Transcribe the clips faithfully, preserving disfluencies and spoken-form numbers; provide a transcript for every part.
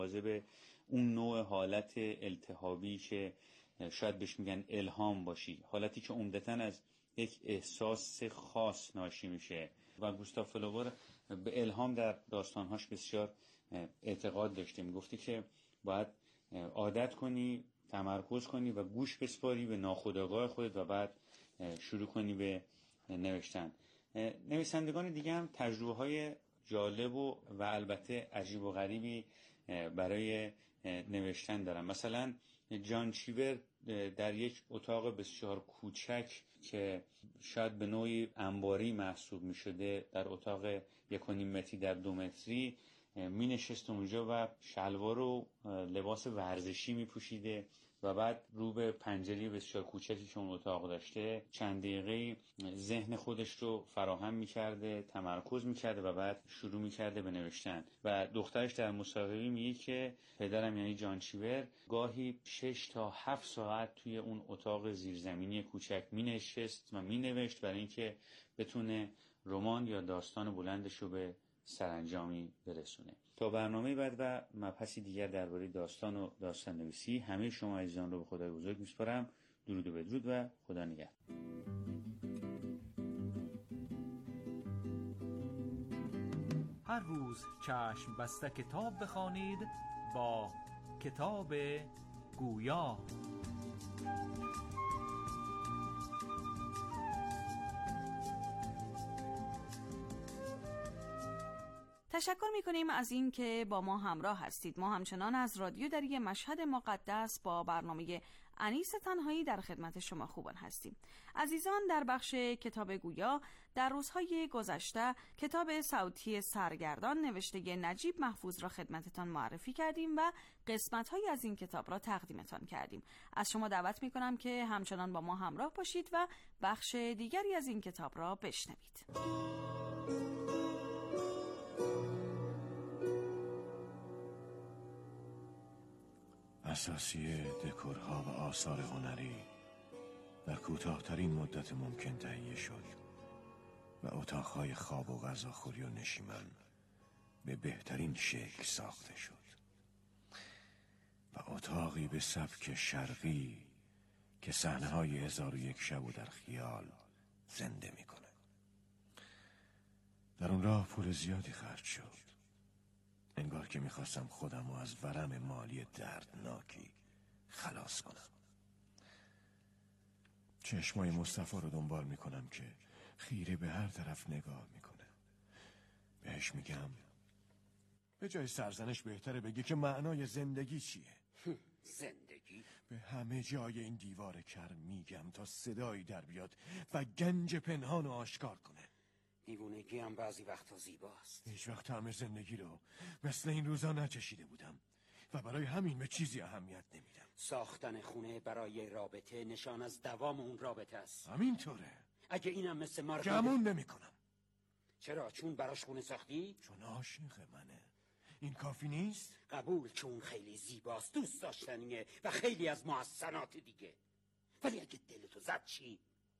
به اون نوع حالت التهابی که شاید بهش میگن الهام باشی، حالتی که عمدتاً از یک احساس خاص ناشی میشه و گوستاو فلوبر به الهام در داستانهاش بسیار اعتقاد داشته. میگفتی که باید عادت کنی، تمرکز کنی و گوش بسپاری به ناخودآگاه خودت و بعد شروع کنی به نوشتن. نویسندگان دیگه هم تجربه های جالب و و البته عجیب و غریبی برای نوشتن دارن. مثلا جان چیور در یک اتاق بسیار کوچک که شاید به نوعی انباری محسوب می شده، در اتاق یک و نیم متری در دو متری می نشست اونجا و شلوار و لباس ورزشی می پوشیده و بعد رو به پنجره بسیار کوچکی که اون اتاق داشته چند دقیقه ذهن خودش رو فراهم می کرده، تمرکز می کرده و بعد شروع می کرده به نوشتن. و دخترش در مصاحبه میگه که پدرم یعنی جان چیور گاهی شش تا هفت ساعت توی اون اتاق زیرزمینی کوچک می نشست و می نوشت برای اینکه بتونه رمان یا داستان بلندش رو به سرانجامی برسونه. تا برنامه بعد و مبحثی دیگر درباره داستان و داستان نویسی، همه شما عزیزان رو به خدای بزرگ میسپارم. درود و بدرود و خدا نگهدار. هر روز چشم بسته کتاب بخوانید با کتاب گویا. تشکر می‌کنیم از این که با ما همراه هستید. ما همچنان از رادیو دری مشهد مقدس با برنامه انیس تنهایی در خدمت شما خوبان هستیم. عزیزان، در بخش کتاب گویا در روزهای گذشته کتاب صوتی سرگردان نوشته نجیب محفوظ را خدمتتان معرفی کردیم و قسمت‌هایی از این کتاب را تقدیمتان کردیم. از شما دعوت می‌کنم که همچنان با ما همراه باشید و بخش دیگری از این کتاب را بشنوید. اساسی دکورها و آثار هنری در کوتاه‌ترین مدت ممکن تهیه شد و اتاقهای خواب و غذاخوری و نشیمن به بهترین شکل ساخته شد و اتاقی به سبک شرقی که صحنه‌های هزار و یک شب و در خیال زنده می‌کنه. در اون راه پول زیادی خرج شد، انگار که میخواستم خودم رو از ورم مالی دردناکی خلاص کنم. چشمای مصطفی رو دنبال میکنم که خیره به هر طرف نگاه میکنه. بهش میگم به جای سرزنش بهتره بگی که معنای زندگی چیه. زندگی؟ به همه جای این دیوار کر میگم تا صدایی در بیاد و گنج پنهان رو آشکار کنه. دیوونگی هم بعضی وقتا زیباست. هیچ وقت طعم زندگی رو مثل این روزا نچشیده بودم و برای همین به چیزی اهمیت نمیدم. ساختن خونه برای رابطه نشان از دوام اون رابطه است. همینطوره. اگه اینم مثل مارگریت گمون نمی کنم. چرا؟ چون براش خونه ساختی؟ چون عاشق منه. این کافی نیست؟ قبول، چون خیلی زیباست، دوست داشتنیه و خیلی از محسنات دیگه. ولی اگه دلتو زد چی؟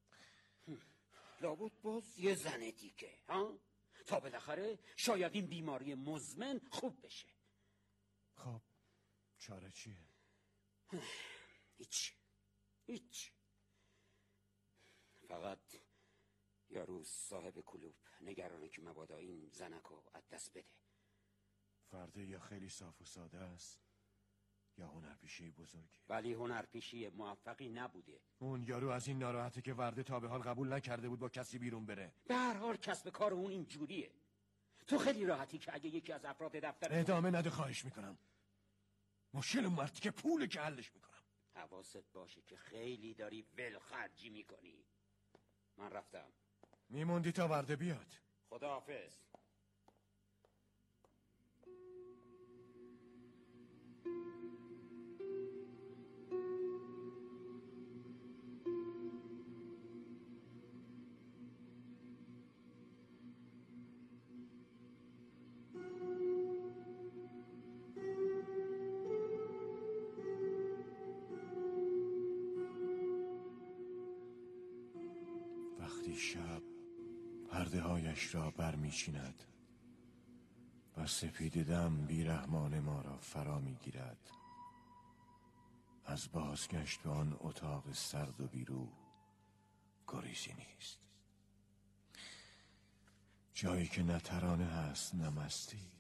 لابد باز یه زنه دیگه، ها؟ تا بالاخره شاید این بیماری مزمن خوب بشه. خب چاره چیه؟ هیچ هیچ فقط یا روز صاحب کلوب نگرانه که مبادا این زنکو از دست بده. فرده یا خیلی صاف و ساده است یا هنرپیشه بزرگی. ولی هنرپیشه موفقی نبوده. اون یارو از این ناراحته که ورده تا به حال قبول نکرده بود با کسی بیرون بره. به هر حال کسب کار اون این جوریه. تو خیلی راحتی که اگه یکی از افراد دفتر ادامه نده، خواهش میکنم. مشکل مرتی که پوله که حلش میکنم. حواست باشه که خیلی داری ول خرجی میکنی. من رفتم. میموندی تا ورده بیاد. خداحافظ. وقتی شب پرده هایش را برمیچیند و سپید دم بیرحمان ما را فرا می گیرد. از بازگشت به آن اتاق سرد و بیروح گریزی نیست. جایی که نه ترانه هست نه مستی،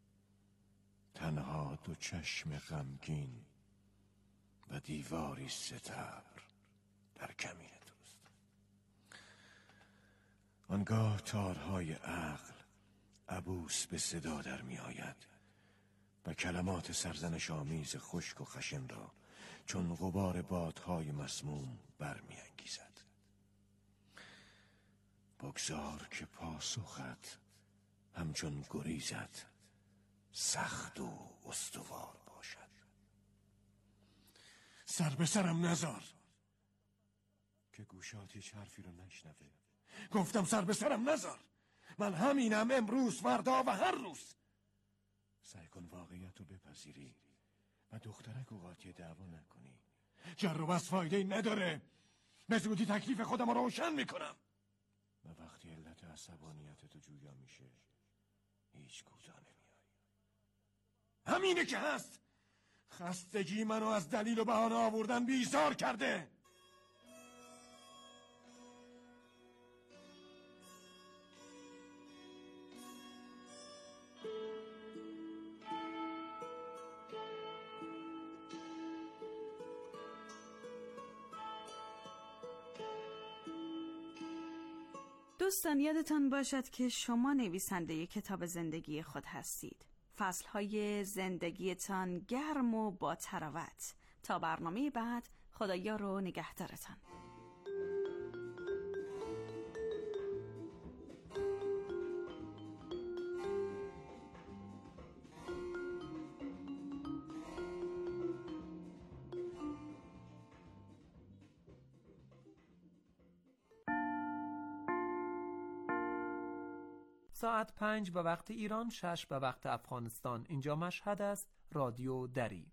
تنها دو چشم غمگین و دیواری ستبر در کمین توست. آنگاه تارهای عقل عبوس به صدا در می آید و کلمات سرزنش آمیز خشک و خشن را چون غبار بادهای مسموم برمی انگیزد. بگذار که پاسخت همچون گریزت سخت و استوار باشد. سر به سرم نزار که گوشات هیچ حرفی رو نشنوه. گفتم سر به سرم نزار. من همینم، امروز، فردا و هر روز. سعی کن واقعیت رو بپذیری و دخترک و قاطی دعوا نکنی. جر و بس فایده نداره. به زودی تکلیف خودم رو روشن میکنم. و وقتی علت عصبانیت تو جویا میشه هیچ کوتاه نمیای. همینه که هست. خستگی منو از دلیل و بهانه آوردن بیزار کرده. دوستان یادتان باشد که شما نویسنده کتاب زندگی خود هستید. فصلهای زندگیتان گرم و با تراوت. تا برنامه بعد، خدایا رو نگهدارتان. ساعت پنج به وقت ایران، شش به وقت افغانستان. اینجا مشهد است. رادیو دری.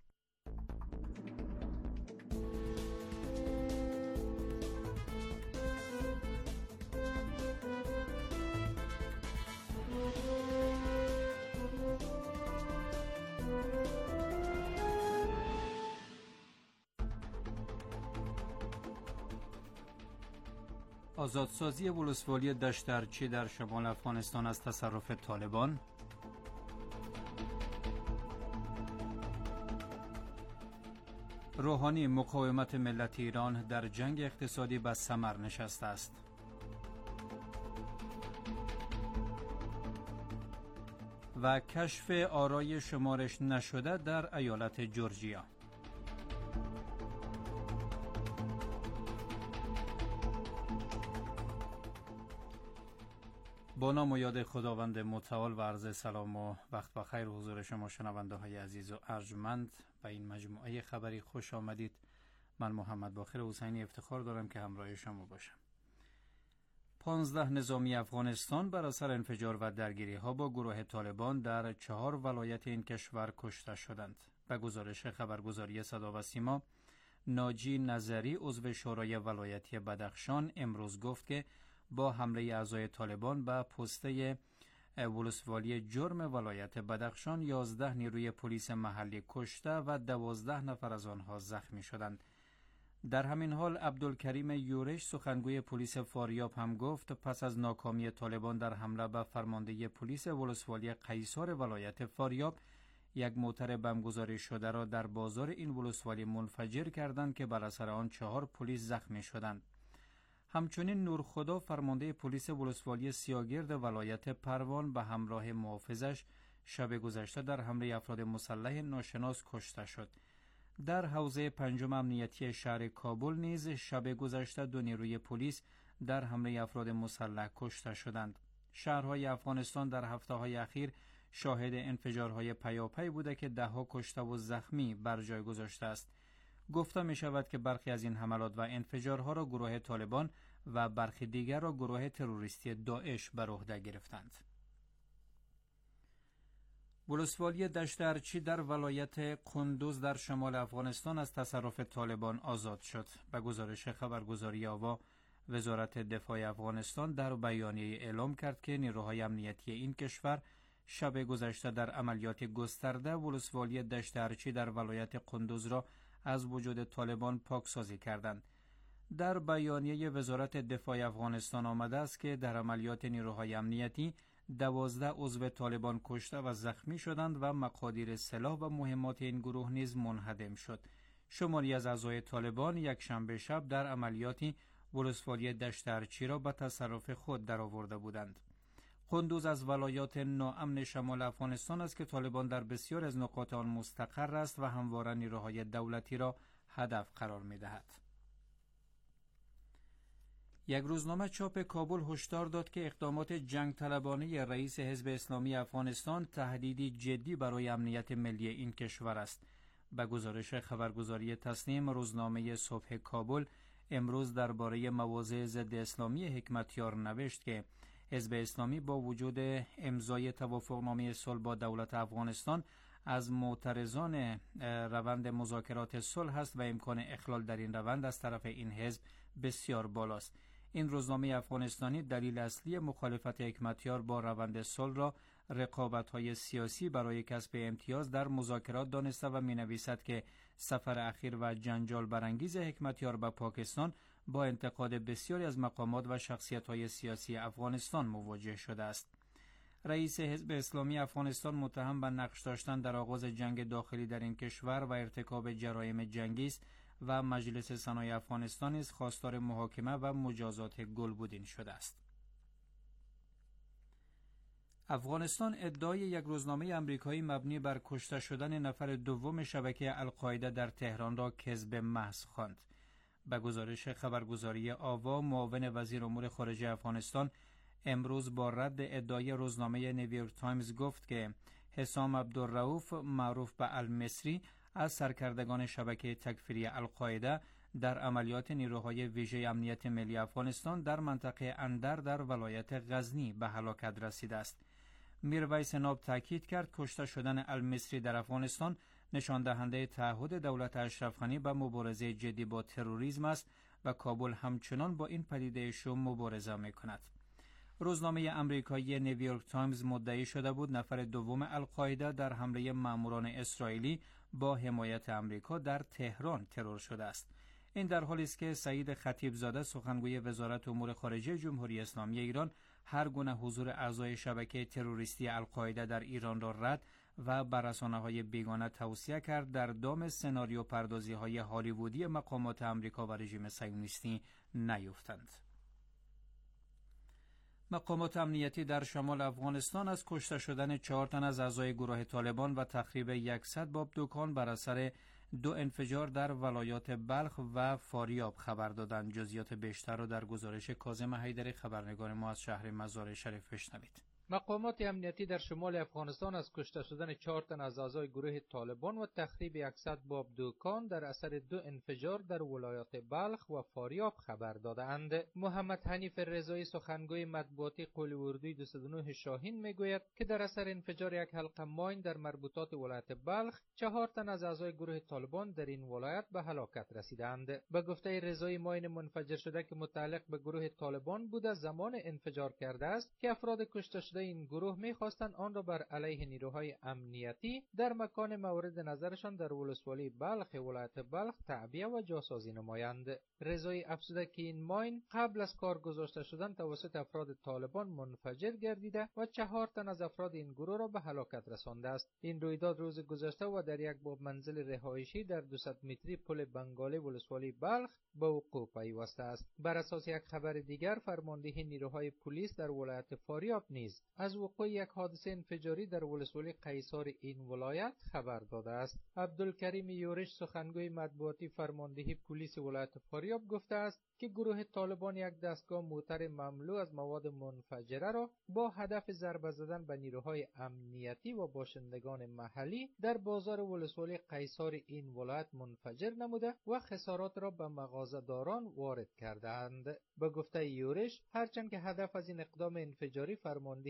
آزادسازی ولسوالی دشترچی در شمال افغانستان از تصرف طالبان. روحانی: مقاومت ملت ایران در جنگ اقتصادی به ثمر نشسته است. و کشف آرای شمارش نشده در ایالت جورجیا. با نام و یاد خداوند متعال و عرض سلام و وقت بخیر حضور شما شنونده های عزیز و ارجمند و این مجموعه خبری خوش آمدید. من محمد باقر حسینی افتخار دارم که همراه شما باشم. پانزده نظامی افغانستان بر اثر انفجار و درگیری ها با گروه طالبان در چهار ولایت این کشور کشته شدند. به گزارش خبرگزاری صدا و سیما، ناجی نظری عضو شورای ولایتی بدخشان امروز گفت که با حمله اعضای طالبان به پسته ولسوالی جرم ولایت بدخشان یازده نیروی پلیس محلی کشته و دوازده نفر از آنها زخمی شدند. در همین حال عبدالکریم یورش سخنگوی پلیس فاریاب هم گفت پس از ناکامی طالبان در حمله به فرمانده پلیس ولسوالی قیصار ولایت فاریاب، یک موتر بمبگذاری شده را در بازار این ولسوالی منفجر کردند که بر اثر آن چهار پلیس زخمی شدند. همچنین نورخدا فرمانده پلیس ولسوالی سیاگرد ولایت پروان به همراه محافظش شب گذشته در حمله افراد مسلح ناشناس کشته شد. در حوزه پنجم امنیتی شهر کابل نیز شب گذشته دو نیروی پلیس در حمله افراد مسلح کشته شدند. شهرهای افغانستان در هفته‌های اخیر شاهد انفجارهای پیاپی بوده که ده‌ها کشته و زخمی بر جای گذاشته است. گفته می شود که برخی از این حملات و انفجارها را گروه طالبان و برخی دیگر را گروه تروریستی داعش بر عهده گرفتند. ولسوالی دشت ارچی در ولایت قندوز در شمال افغانستان از تصرف طالبان آزاد شد. به گزارش خبرگزاری آوا، وزارت دفاع افغانستان در بیانیه اعلام کرد که نیروهای امنیتی این کشور شب گذشته در عملیات گسترده ولسوالی دشت ارچی در ولایت قندوز را از وجود طالبان پاکسازی کردند. در بیانیه وزارت دفاع افغانستان آمده است که در عملیات نیروهای امنیتی دوازده عضو طالبان کشته و زخمی شدند و مقادیر سلاح و مهمات این گروه نیز منهدم شد. شماری از اعضای طالبان یک شنبه شب در عملیاتی ولسوالی دشت ارچی را به تصرف خود درآورده بودند. قندوز از ولایات ناامن شمال افغانستان است که طالبان در بسیار از نقاط آن مستقر است و همواره نیروهای دولتی را هدف قرار می‌دهد. یک روزنامه چاپ کابل هشدار داد که اقدامات جنگ طلبانه رئیس حزب اسلامی افغانستان تهدیدی جدی برای امنیت ملی این کشور است. به گزارش خبرگزاری تسنیم، روزنامه صبح کابل امروز درباره مواضع ضد اسلامی حکمتیار نوشت که حزب اسلامی با وجود امضای توافقنامه صلح با دولت افغانستان از معترضان روند مذاکرات صلح است و امکان اخلال در این روند از طرف این حزب بسیار بالاست. این روزنامه افغانستانی دلیل اصلی مخالفت حکمتیار با روند صلح را رقابت‌های سیاسی برای کسب امتیاز در مذاکرات دانسته و می‌نویسد که سفر اخیر و جنجال برانگیز حکمتیار به پاکستان با انتقاد بسیاری از مقامات و شخصیت‌های سیاسی افغانستان مواجه شده است. رئیس حزب اسلامی افغانستان متهم به نقش داشتن در آغاز جنگ داخلی در این کشور و ارتکاب جرایم جنگی است و مجلس سنای افغانستان نیز خواستار محاکمه و مجازات گلبودین شده است. افغانستان ادعای یک روزنامه امریکایی مبنی بر کشته شدن نفر دوم شبکه القاعده در تهران را کذب محض خواند. به گزارش خبرگزاری آوا، معاون وزیر امور خارجه افغانستان امروز با رد ادعای روزنامه نیویورک تایمز گفت که حسام عبدالرؤوف معروف به المصری از سرکردگان شبکه تکفیری القاعده در عملیات نیروهای ویژه امنیت ملی افغانستان در منطقه اندر در ولایت غزنی به هلاکت رسیده است. میرویس ناب تاکید کرد کشته شدن المصری در افغانستان نشان دهنده تعهد دولت اشرف غنی به مبارزه جدی با تروریسم است و کابل همچنان با این پدیده شوم مبارزه می‌کند. روزنامه امریکایی نیویورک تایمز مدعی شده بود نفر دوم القاعده در حمله ماموران اسرائیلی با حمایت امریکا در تهران ترور شده است. این در حالی است که سعید خطیبزاده سخنگوی وزارت امور خارجه جمهوری اسلامی ایران هر گونه حضور اعضای شبکه تروریستی القاعده در ایران را رد و بر رسانه‌های بیگانه توصیه کرد در دام سناریو پردازی‌های هالیوودی مقامات امریکا و رژیم صهیونیستی نیفتند. مقامات امنیتی در شمال افغانستان از کشته شدن چهار تن از اعضای گروه طالبان و تخریب صد باب دکان بر اثر دو انفجار در ولایات بلخ و فاریاب خبر دادند. جزئیات بیشتر را در گزارش کاظم حیدری خبرنگار ما از شهر مزار شریف بشنوید. مقامات امنیتی در شمال افغانستان از کشته شدن چهار تن از اعضای گروه طالبان و تخریب صد باب دکان در اثر دو انفجار در ولایات بلخ و فاریاب خبر دادند. محمد حنیف رضایی سخنگوی مطبوعاتی قول اردوی دویست و نه شاهین میگوید که در اثر انفجار یک حلقه ماین در مربوطات ولایت بلخ چهار تن از اعضای گروه طالبان در این ولایت به هلاکت رسیدند. به گفته رضایی ماین منفجر شده که متعلق به گروه طالبان بوده زمان انفجار کرده است که افراد کشته این گروه می‌خواستند آن را بر علیه نیروهای امنیتی در مکان مورد نظرشان در ولسوالی بلخ ولایت بلخ تعبیه و جاسازی نمایند. رضایی افزوده که این ماین قبل از کار گذاشته شدن توسط افراد طالبان منفجر گردیده و چهار تن از افراد این گروه را به هلاکت رسانده است. این رویداد روز گذشته و در یک باب منزل رهایشی در دویست متری پل بنگالی ولسوالی بلخ به وقوع پیوسته است. بر اساس یک خبر دیگر، فرماندهی نیروهای پلیس در ولایت فاریاب نیز از وقوع یک حادثه انفجاری در ولسوالی قیصار این ولایت خبر داده است. عبدالکریم یورش سخنگوی مطبوعاتی فرماندهی پلیس ولایت فاریاب گفته است که گروه طالبان یک دستگاه موتر مملو از مواد منفجره را با هدف ضربه زدن به نیروهای امنیتی و باشندگان محلی در بازار ولسوالی قیصار این ولایت منفجر نموده و خسارات را به مغازه‌داران وارد کردند. به گفته یورش، هرچند که هدف از این اقدام انفجاری فرماندهی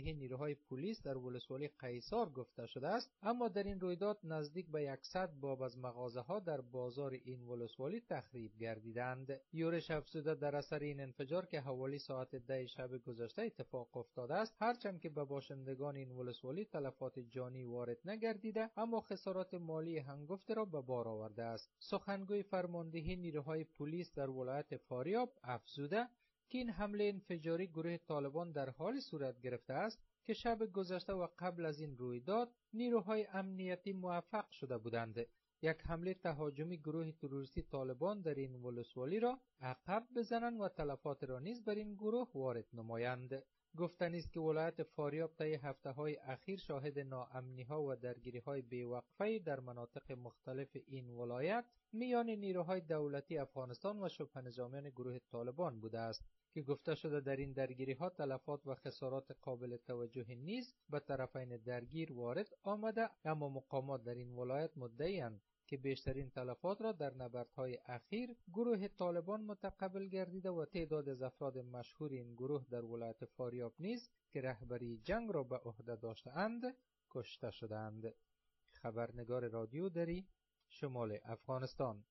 فرماندهی نیروهای پلیس در ولسوالی قیصار گفته شده است، اما در این رویداد نزدیک به صد باب از مغازه‌ها در بازار این ولسوالی تخریب گردیدند. یورش افزوده در اثر این انفجار که حوالی ساعت ده شب گذشته اتفاق افتاده است، هرچند که به باشندگان این ولسوالی تلفات جانی وارد نگردیده، اما خسارات مالی هنگفته را به بار آورده است. سخنگوی فرماندهی نیروهای پلیس در ولایت فاریاب افزوده که این حمله انفجاری گروه طالبان در حال صورت گرفته است که شب گذشته و قبل از این رویداد نیروهای امنیتی موفق شده بودند یک حمله تهاجمی گروه تروریستی طالبان در این ولسوالی را عقب بزنند و تلفات را نیز بر این گروه وارد نمایند. گفتنی است که ولایت فاریاب طی هفته‌های اخیر شاهد ناامنی‌ها و درگیری‌های بی‌وقفه در مناطق مختلف این ولایت میان نیروهای دولتی افغانستان و شبه نظامیان گروه طالبان بوده است که گفته شده در این درگیری‌ها تلفات و خسارات قابل توجه نیز به طرفین درگیر وارد آمده، اما مقامات در این ولایت مدعی‌اند که بیشترین تلفات را در نبردهای اخیر گروه طالبان متقبل گردیده و تعداد از افراد مشهور این گروه در ولایت فاریاب نیز که رهبری جنگ را به عهده داشته‌اند کشته شدند. خبرنگار رادیو دری، شمال افغانستان.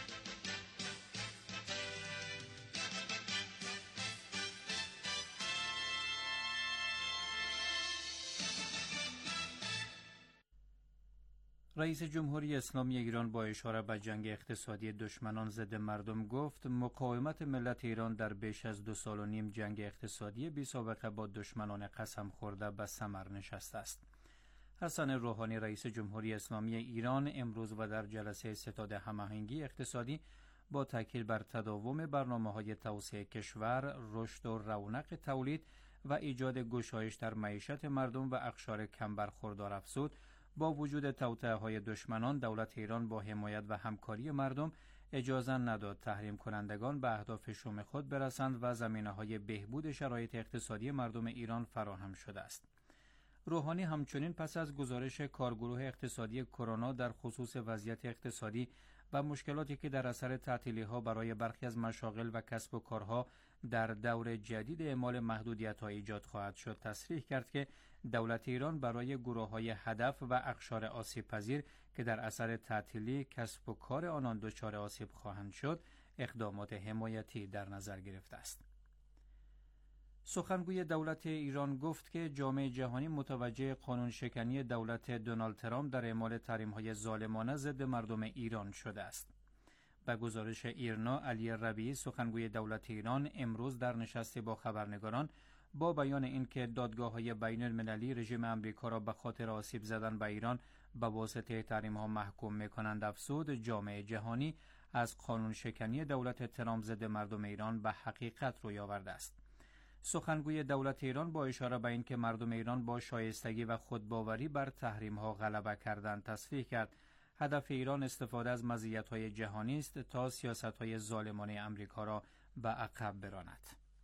رئیس جمهوری اسلامی ایران با اشاره به جنگ اقتصادی دشمنان ضد مردم گفت مقاومت ملت ایران در بیش از دو سال و نیم جنگ اقتصادی بی سابقه با دشمنان قسم خورده به ثمر نشسته است. حسن روحانی رئیس جمهوری اسلامی ایران امروز و در جلسه ستاد هماهنگی اقتصادی با تاکید بر تداوم برنامه‌های توسعه کشور، رشد و رونق تولید و ایجاد گشایش در معیشت مردم و اقشار کم برخوردار افزود با وجود توطئه‌های دشمنان دولت ایران با حمایت و همکاری مردم اجازه نداد تحریم کنندگان به اهداف شوم خود برسند و زمینه‌های بهبود شرایط اقتصادی مردم ایران فراهم شده است. روحانی همچنین پس از گزارش کارگروه اقتصادی کرونا در خصوص وضعیت اقتصادی و مشکلاتی که در اثر تعطیلی‌ها برای برخی از مشاغل و کسب و کارها در دور جدید اعمال محدودیت‌ها ایجاد خواهد شد تصریح کرد که دولت ایران برای گروه‌های هدف و اقشار آسیب پذیر که در اثر تعطیلی کسب و کار آنان دچار آسیب خواهند شد اقدامات حمایتی در نظر گرفته است. سخنگوی دولت ایران گفت که جامعه جهانی متوجه قانون شکنی دولت دونالد ترامپ در اعمال تحریم‌های ظالمانه ضد مردم ایران شده است. به گزارش ایرنا، علی ربیعی سخنگوی دولت ایران امروز در نشستی با خبرنگاران با بیان اینکه دادگاه‌های بین‌المللی رژیم آمریکا را به خاطر آسیب زدن به ایران به واسطه تحریم‌ها محکوم می‌کنند افزود جامعه جهانی از قانون شکنی دولت ترامپ ضد مردم ایران به حقیقت روی آورده است. سخنگوی دولت ایران با اشاره به اینکه مردم ایران با شایستگی و خودباوری بر تحریم‌ها غلبه کردند تصریح کرد هدف ایران استفاده از مزیت‌های جهانی است تا سیاست‌های ظالمانه آمریکا را به عقب براند.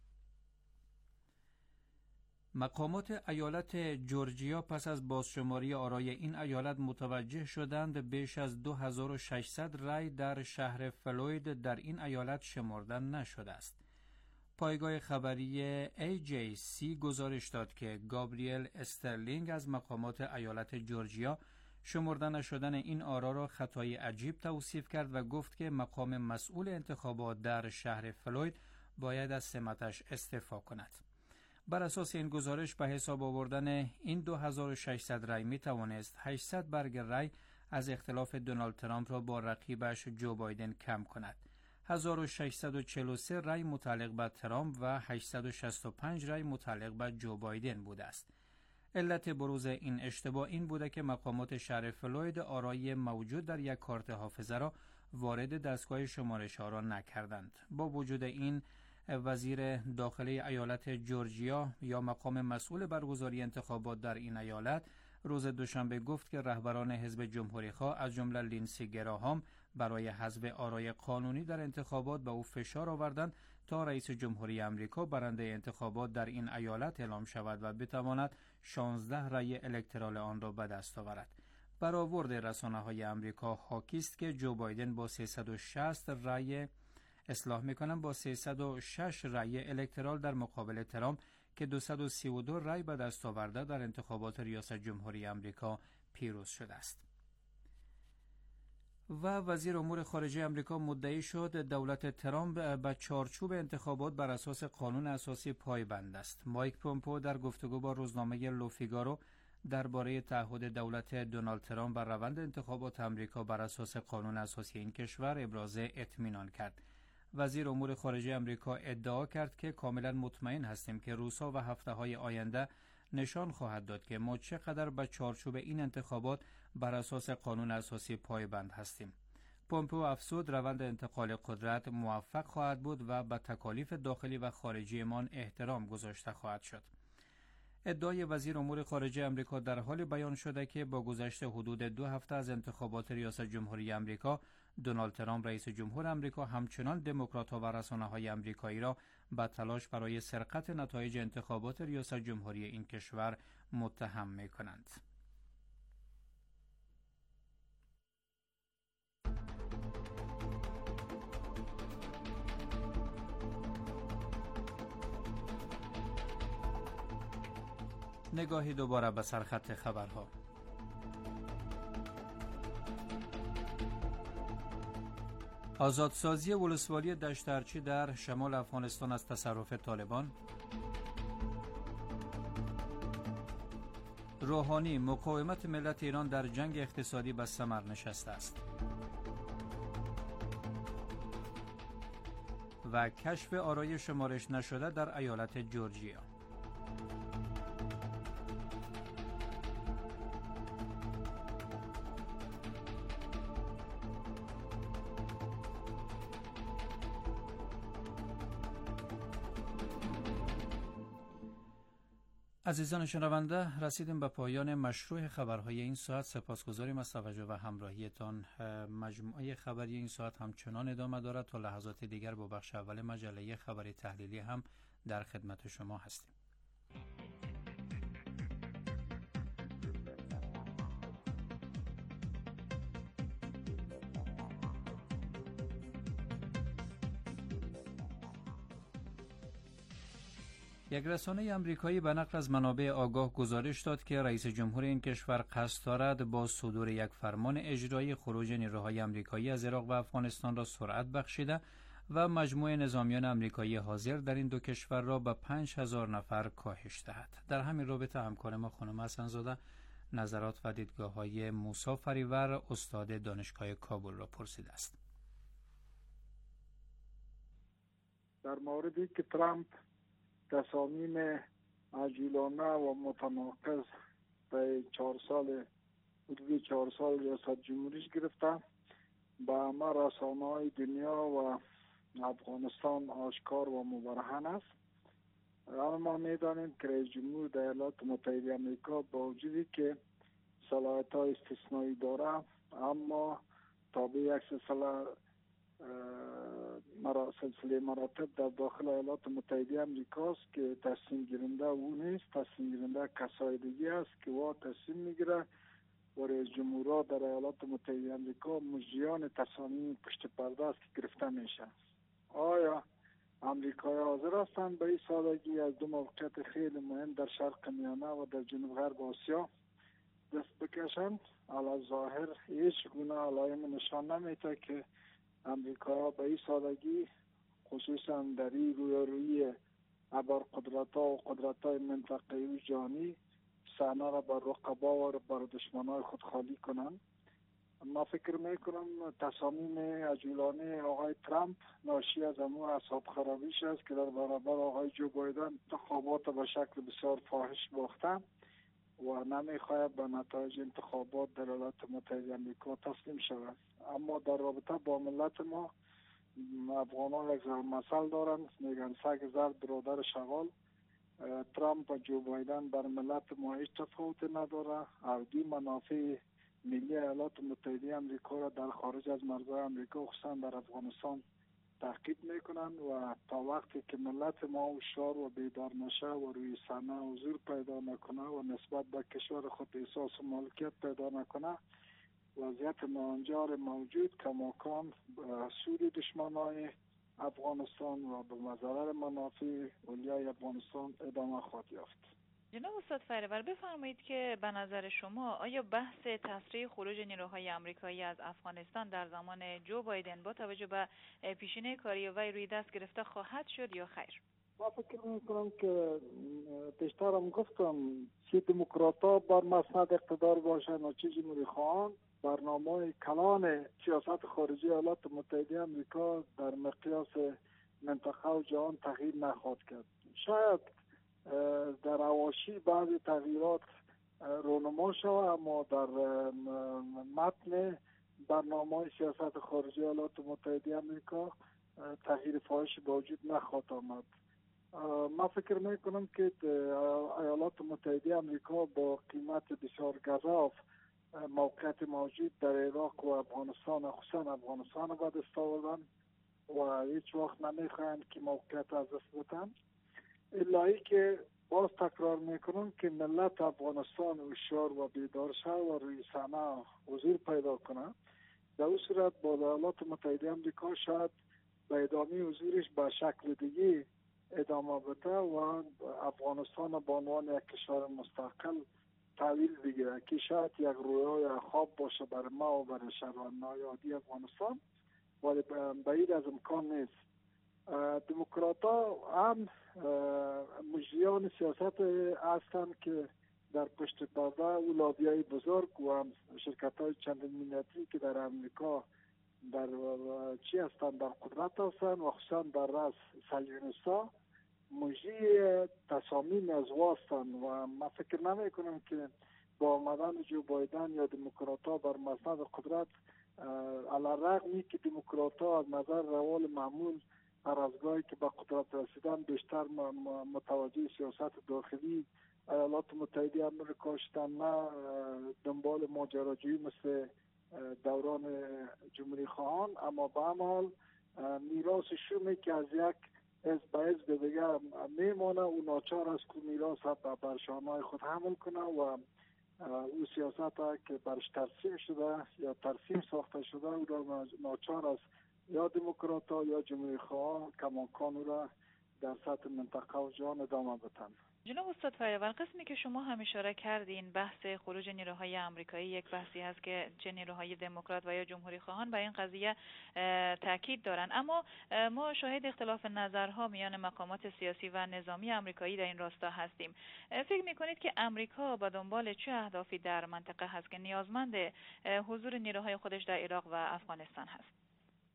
مقامات ایالت جورجیا پس از بازشماری آرای این ایالت متوجه شدند بیش از دو هزار و ششصد رای در شهر فلوید در این ایالت شمرده نشده است. پایگاه خبری ای جی سی گزارش داد که گابریل استرلینگ از مقامات ایالت جورجیا شمرده نشدن این آرا را خطای عجیب توصیف کرد و گفت که مقام مسئول انتخابات در شهر فلوید باید از سمتش استعفا کند. بر اساس این گزارش به حساب آوردن این دو هزار و ششصد رای می توانست هشتصد برگ رای از اختلاف دونالد ترامپ را با رقیبش جو بایدن کم کند. هزار و ششصد و چهل و سه رای متعلق به ترامپ و هشتصد و شصت و پنج رای متعلق به جو بایدن بوده است. علت بروز این اشتباه این بوده که مقامات شهر فلوید آرای موجود در یک کارت حافظه را وارد دستگاه شمارش‌ها را نکردند. با وجود این وزیر داخلی ایالت جورجیا یا مقام مسئول برگزاری انتخابات در این ایالت روز دوشنبه گفت که رهبران حزب جمهوری‌خواه از جمله لینسی گراهام برای حذف آرای قانونی در انتخابات به او فشار آوردند تا رئیس جمهوری آمریکا برنده انتخابات در این ایالت اعلام شود و بتواند شانزده رای الکترال آن را به دست آورد. برآورد رسانه‌های آمریکا حاکی است که جو بایدن با سیصد و شصت رای اصلاح می‌کنند با سیصد و شش رای الکترال در مقابل ترامپ که دویست و سی و دو رای به دست آورده در انتخابات ریاست جمهوری آمریکا پیروز شده است. و وزیر امور خارجه آمریکا مدعی شد دولت ترامپ به چارچوب انتخابات بر اساس قانون اساسی پایبند است. مایک پومپئو در گفتگو با روزنامه لوفیگارو درباره تعهد دولت دونالد ترامپ بر روند انتخابات آمریکا بر اساس قانون اساسی این کشور ابراز اطمینان کرد. وزیر امور خارجه آمریکا ادعا کرد که کاملا مطمئن هستیم که روزها و هفته‌های آینده نشان خواهد داد که ما چقدر به چارچوب این انتخابات بر اساس قانون اساسی پایبند هستیم. پومپئو افزود روند انتقال قدرت موفق خواهد بود و به تکالیف داخلی و خارجیمان احترام گذاشته خواهد شد. ادعای وزیر امور خارجه آمریکا در حال بیان شده که با گذشت حدود دو هفته از انتخابات ریاست جمهوری آمریکا، دونالد ترامپ رئیس جمهور آمریکا همچنان دموکرات‌ها و رسانه‌های آمریکایی را به تلاش برای سرقت نتایج انتخابات ریاست جمهوری این کشور متهم می‌کنند. نگاهی دوباره به سرخط خبرها. آزادسازی ولسوالی دشترچی در شمال افغانستان از تصرف طالبان. روحانی: مقاومت ملت ایران در جنگ اقتصادی به ثمر نشسته است. و کشف آرای شمارش نشده در ایالت جورجیا. عزیزان شنونده، رسیدیم به پایان مشروع خبرهای این ساعت. سپاسگزاریم از توجه و همراهیتان. مجموعه خبری این ساعت همچنان ادامه دارد. تا لحظات دیگر با بخش اول مجله خبری تحلیلی هم در خدمت شما هستیم. یک رسانه آمریکایی به نقل از منابع آگاه گزارش داد که رئیس جمهور این کشور قصد دارد با صدور یک فرمان اجرایی خروج نیروهای آمریکایی از عراق و افغانستان را سرعت بخشیده و مجموع نظامیان آمریکایی حاضر در این دو کشور را به پنج هزار نفر کاهش دهد. در همین رابطه همکار ما خانم حسن‌زاده نظرات و دیدگاه‌های موسی فریور، استاد دانشگاه کابل را پرسیده است. در موردی که ترامپ تصامیم عجولانه و متناقض به چهار سال حدود چهار سال ریاست جمهوریش گرفته، به همه رسانه‌های دنیا و افغانستان آشکار و مبرهن است. اما ما می‌دانیم که رئیس جمهور در ایالات متحده آمریکا با وجودی که صلاحیت‌های استثنایی داره، اما تابع یک سلسله مرا سلسله مراتب در داخل ایالات متحده آمریکا است که تصمیم گیرنده او نیست. تصمیم گیرنده کسای دیگه است که وا تصمیم میگیره و رئیس جمهورها در ایالات متحده آمریکا مجریان تصامیم پشت پرده است که گرفته میشه. آیا آمریکایی حاضر هستند به این سادگی از دو موقعیت خیلی مهم در شرق میانه و در جنوب غرب آسیا دست بکشند؟ علی ظاهر هیچ گونه علائم نشان نمیده که امریکا به این سادگی، خصوصا در این رویارویی ابرقدرت‌ها و قدرت‌های منطقه‌ای و جهانی صحنه را بر رقبا و بر دشمنان خود خالی کنند. ما فکر میکنم تصامیم عجولانه آقای ترامپ ناشی از امور اعصاب خرابیش است که در برابر آقای جو بایدن انتخابات به شکل بسیار فاحش باخته و نمیخواهد به نتایج انتخابات در ایالات متحده آمریکا تسلیم شود. اما در رابطه با ملت ما، افغانان یک ضرب مثل دارند، میگن سگ زرد برادر شغال. ترامپ و جو بایدن بر ملت ما هیچ تفاوتی نداره. اردی منافع ملی ایالات متحده آمریکا را در خارج از مرزهای آمریکا خصوصا در افغانستان تحقیق میکنند و تا وقتی که ملت ما هوشیار و بیدار نشه و روی صحنه حضور پیدا نکنه و نسبت به کشور خود احساس مالکیت پیدا نکنه، وضعیت ناهنجار موجود کماکان سود دشمنای افغانستان و به مضرر منافع اولیای افغانستان ادامه خواهد یافت. جناب استاد فریور، بفرمایید که به نظر شما آیا بحث تسریع خروج نیروهای آمریکایی از افغانستان در زمان جو بایدن با توجه به پیشینه کاری وی روی دست گرفته خواهد شد یا خیر؟ ما فکر میکنم که پیشترم گفتم چه دموکرات‌ها بر مسند اقتدار باشن و چه جمهوری خواهان، برنامه کلان سیاست خارجی ایالات متحده آمریکا در مقیاس منطقه و جهان تغییر نخواهد کرد. شاید در حواشی بعضی تغییرات رونما شود، اما در متن برنامه سیاست خارجی ایالات متحده آمریکا تغییر فاحشی به وجود نخواهد آمد. ما فکر میکنم که ایالات متحده آمریکا با قیمت بسیار گزاف موقعیت موجود در عراق و افغانستان، خصوصا افغانستان را به دست آوردن و هیچ وقت نمیخواهند که موقعیت از دست بدن. الهی که باز تکرار میکنم که ملت افغانستان هوشیار و بیدار شود و روی صحنه حضور پیدا کنه. در اون صورت با ایالات متحده آمریکا شاید به ادامه حضورش به شکل دیگه ادامه بده و افغانستان به عنوان یک کشور مستقل تحویل بگیره که شاید یک رویای خواب باشه برای ما و برای شهروندان عادی افغانستان، ولی بعید از امکان نیست. دموکرات‌ها هم مجریان سیاست هستند که در پشت پرده و لابی‌های بزرگ و هم شرکت‌های چندین ملیتی که در امریکا در چی هستند در قدرت هستند و خصوصا در رأس صهیونیست‌ها مجری تصامیم از واستند و من فکر نمی کنم که با آمدن جو بایدن یا دموکرات‌ها بر مسند قدرت، علی‌رغمی که دموکرات‌ها از نظر روال معمول هر از گاهی که به قدرت رسیدن بیشتر متوجه سیاست داخلی ایالات متحده آمریکا شدن، نه دنبال ماجراجویی مثل دوران جمهوری خواهان، اما به هر حال میراث شومی که از یک حزب به حزب دیگر میمانه و ناچار است که میراث بر شانه‌های خود حمل کنه و او سیاست ها که برش ترسیم شده یا ترسیم ساخته شده او را ناچار است یا دموکرات ها یا جمهوری خواه کماکان او را در سطح منطقه و جهان ادامه بدن. جناب استاد فریور، قسمی که شما هم اشاره کردین بحث خروج نیروهای آمریکایی یک بحثی هست که چه نیروهای دموکرات و یا جمهوری خواهان به این قضیه تاکید دارن، اما ما شاهد اختلاف نظرها میان مقامات سیاسی و نظامی آمریکایی در این راستا هستیم. فکر میکنید که آمریکا با دنبال چه اهدافی در منطقه هست که نیازمند حضور نیروهای خودش در عراق و افغانستان هست؟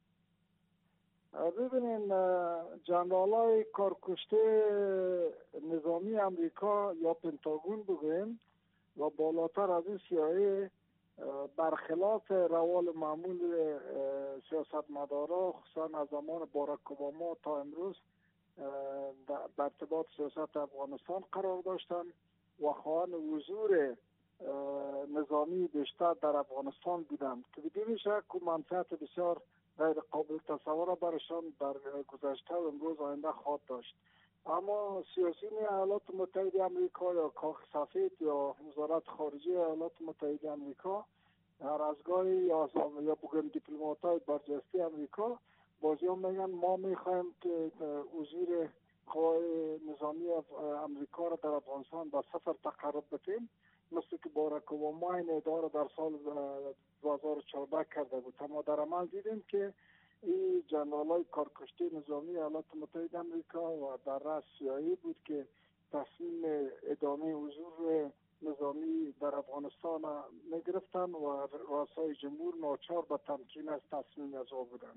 ببینین جنرالای کارکشته نظامی امریکا یا پنتاگون بگویم و بالاتر از این سیاهی برخلاف روال معمول سیاستمدارا خصوصا از زمان باراک اوباما تا امروز در ارتباط سیاست افغانستان قرار داشتن و خواهان حضور نظامی بیشتر در افغانستان بودند که بدون شک و منفعت بسیار غیر قابل تصور برشان در گذشته و امروز آینده خواهد داشت. اما سیاسیون ایالات متحده آمریکا یا کاخ سفید یا وزارت خارجه ایالات متحده آمریکا هر از گاهی یا یا بگم دیپلمات‌های برجسته آمریکا بازی هم میگن ما میخوایم که حضور قوای نظامی آمریکا را در افغانستان به صفر تقرب بدیم، مثل که باراک اوباما این ادعا را در سال دو هزار و چهارده کرده بود. اما در عمل دیدیم که این جنرالای کارکشته نظامی ایالات متحده آمریکا و در رأس سیاهی بود که تصمیم ادامه حضور نظامی در افغانستان میگرفتن و رؤسای جمهور ناچار به تمکین از تصمیم از او بودند.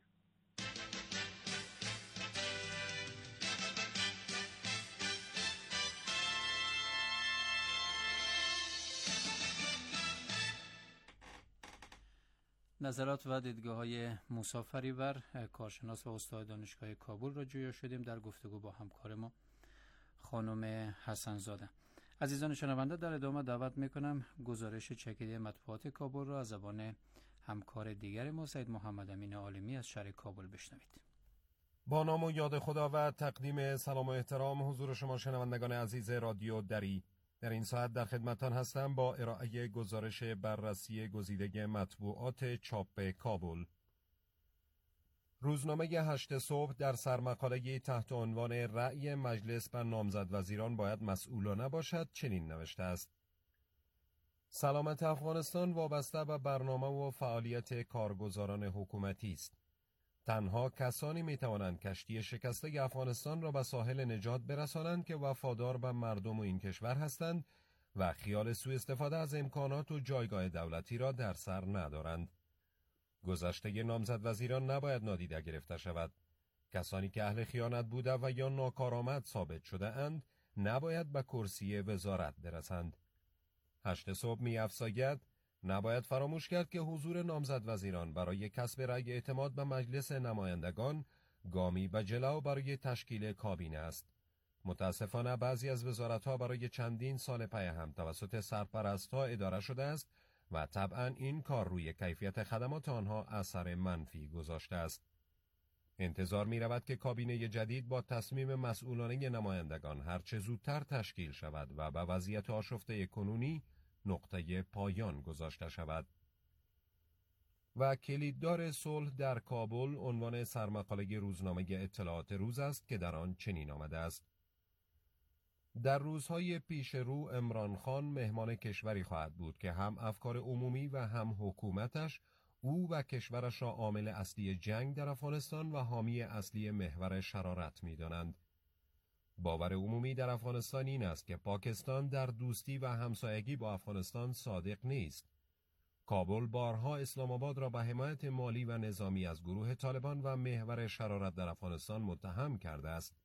نظرات و دیدگاه‌های موسی فریور، کارشناس و استاد دانشگاه کابل را جویا شدیم در گفتگو با همکار ما خانم حسن زاده. عزیزان شنونده، در ادامه دعوت میکنم گزارش چکیده مطبوعات کابل را از زبان همکار دیگر ما سید محمد امین عالمی از شهر کابل بشنوید. با نام و یاد خدا و تقدیم سلام و احترام حضور شما شنوندگان عزیز رادیو دری، در این ساعت در خدمتتان هستم با ارائه گزارش بررسی گزیده مطبوعات چاپ کابل. روزنامه هشت صبح در سرمقاله تحت عنوان رأی مجلس بر نامزد وزیران باید مسئولانه باشد چنین نوشته است: سلامت افغانستان وابسته به برنامه و فعالیت کارگزاران حکومتی است. تنها کسانی می توانند کشتی شکسته افغانستان را به ساحل نجات برسانند که وفادار به مردم و این کشور هستند و خیال سوء استفاده از امکانات و جایگاه دولتی را در سر ندارند. گذشته نامزد وزیران نباید نادیده گرفته شود. کسانی که اهل خیانت بوده و یا ناکارآمد ثابت شده اند نباید به کرسی وزارت برسند. هشت صبح می افزاید نباید فراموش کرد که حضور نامزد وزیران برای کسب رأی اعتماد به مجلس نمایندگان گامی به جلو برای تشکیل کابینه است. متاسفانه بعضی از وزارت‌ها برای چندین سال پی هم توسط سرپرست‌ها اداره شده است و طبعاً این کار روی کیفیت خدمات آنها اثر منفی گذاشته است. انتظار می رود که کابینه جدید با تصمیم مسئولانه نمایندگان هرچه زودتر تشکیل شود و به وضعیت آشفته کنونی نقطه پایان گذاشته شود. و کلیددار صلح در کابل عنوان سرمقاله روزنامه اطلاعات روز است که در آن چنین آمده است: در روزهای پیش رو عمران خان مهمان کشوری خواهد بود که هم افکار عمومی و هم حکومتش او و کشورش را عامل اصلی جنگ در افغانستان و حامی اصلی محور شرارت می دانند. باور عمومی در افغانستان این است که پاکستان در دوستی و همسایگی با افغانستان صادق نیست. کابل بارها اسلام آباد را به حمایت مالی و نظامی از گروه طالبان و محور شرارت در افغانستان متهم کرده است.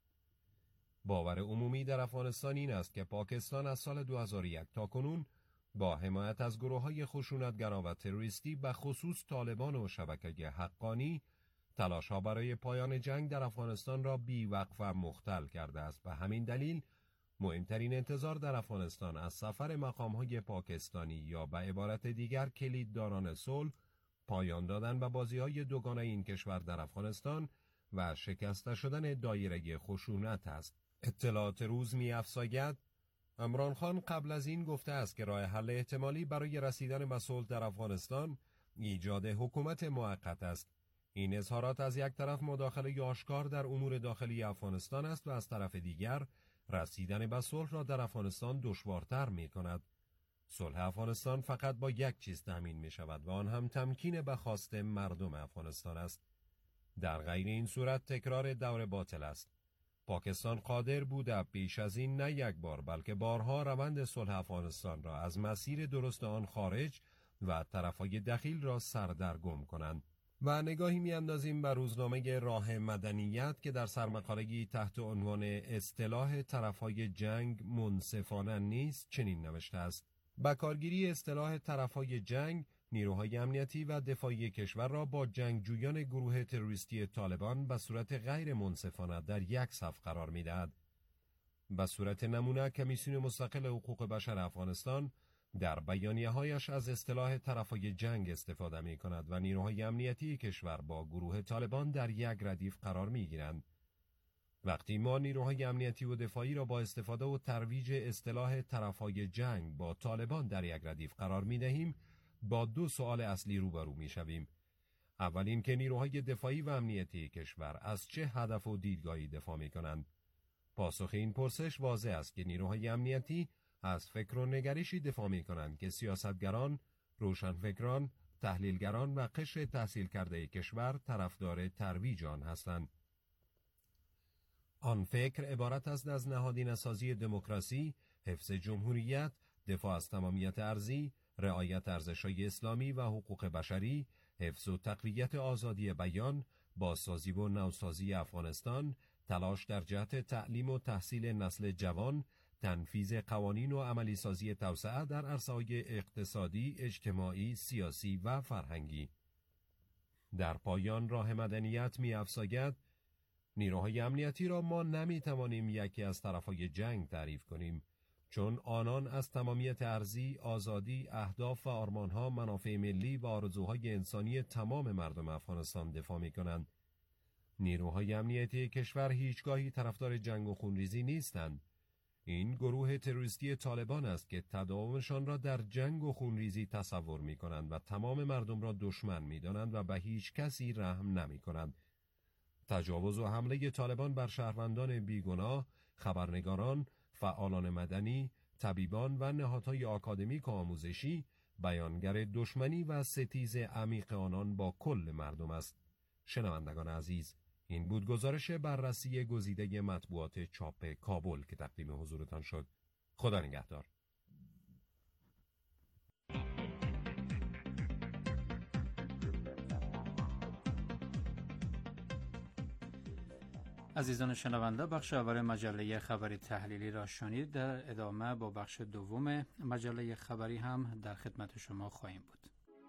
باور عمومی در افغانستان این است که پاکستان از سال دو هزار و یک تا کنون با حمایت از گروه‌های خشونتگرا و تروریستی به خصوص طالبان و شبکه حقانی تلاش‌ها برای پایان جنگ در افغانستان را بی‌وقف و مختل کرده است و همین دلیل مهمترین انتظار در افغانستان از سفر مقام‌های پاکستانی یا به عبارت دیگر کلیدداران صلح پایان دادن به بازی‌های دوگانه این کشور در افغانستان و شکسته شدن دایره خشونت است. اطلاعات روز می‌افزاید عمران خان قبل از این گفته است که راه حل احتمالی برای رسیدن به صلح در افغانستان ایجاد حکومت موقت است. این اظهارات از یک طرف مداخله آشکار در امور داخلی افغانستان است و از طرف دیگر رسیدن به صلح را در افغانستان دشوارتر می کند. صلح افغانستان فقط با یک چیز تامین می شود و آن هم تمکین به خواست مردم افغانستان است. در غیر این صورت تکرار دور باطل است. پاکستان قادر بوده پیش از این نه یک بار بلکه بارها روند صلح افغانستان را از مسیر درست آن خارج و طرفهای دخیل را سردرگم کنند. و نگاهی میاندازیم بر روزنامه راه مدنیت که در سرمقاله‌ای تحت عنوان اصطلاح طرفهای جنگ منصفانه نیست چنین نوشته است: با کارگیری اصطلاح طرفهای جنگ نیروهای امنیتی و دفاعی کشور را با جنگجویان گروه تروریستی طالبان به صورت غیر منصفانه در یک صف قرار می‌دهد. به صورت نمونه کمیسیون مستقل حقوق بشر افغانستان در بیانیه‌هایش از اصطلاح طرفهای جنگ استفاده می‌کند و نیروهای امنیتی کشور با گروه طالبان در یک ردیف قرار می‌گیرند. وقتی ما نیروهای امنیتی و دفاعی را با استفاده و ترویج اصطلاح طرفهای جنگ با طالبان در یک ردیف قرار می‌دهیم، با دو سوال اصلی روبرو می‌شویم. اول اینکه نیروهای دفاعی و امنیتی کشور از چه هدف و دیدگاهی دفاع می‌کنند. پاسخ این پرسش واضح است که نیروهای امنیتی از فکر و نگریشی دفاع می‌کنند که سیاستگران، روشنفکران، تحلیلگران و قشر تحصیل کرده کشور طرفدار ترویج آن هستند. آن فکر عبارت است از نهادینه‌سازی دموکراسی، حفظ جمهوریت، دفاع از تمامیت ارضی، رعایت ارزش‌های اسلامی و حقوق بشری، حفظ و تقویت آزادی بیان، بازسازی و نوسازی افغانستان، تلاش در جهت تعلیم و تحصیل نسل جوان، تنفیذ قوانین و عملی سازی توسعه در عرصه‌های اقتصادی، اجتماعی، سیاسی و فرهنگی. در پایان راه مدنیت می‌افزاید نیروهای امنیتی را ما نمی‌توانیم یکی از طرفهای جنگ تعریف کنیم، چون آنان از تمامیت ارضی، آزادی، اهداف و آرمان‌ها، منافع ملی و آرزوهای انسانی تمام مردم افغانستان دفاع می‌کنند. نیروهای امنیتی کشور هیچگاهی طرفدار جنگ و خونریزی نیستند. این گروه تروریستی طالبان است که تداومشان را در جنگ و خونریزی تصور می‌کنند و تمام مردم را دشمن می‌دانند و به هیچ کسی رحم نمی‌کنند. تجاوز و حمله طالبان بر شهروندان بیگناه، خبرنگاران، فعالان مدنی، طبیبان و نهادهای آکادمیک و آموزشی بیانگر دشمنی و ستیز عمیق آنان با کل مردم است. شنوندگان عزیز، این بود گزارش بررسی گزیده مطبوعات چاپ کابل که تقدیم حضورتان شد. خدا نگهدار. عزیزان شنونده، بخش اول مجله خبری تحلیلی را شنید. در ادامه با بخش دوم مجله خبری هم در خدمت شما خواهیم بود.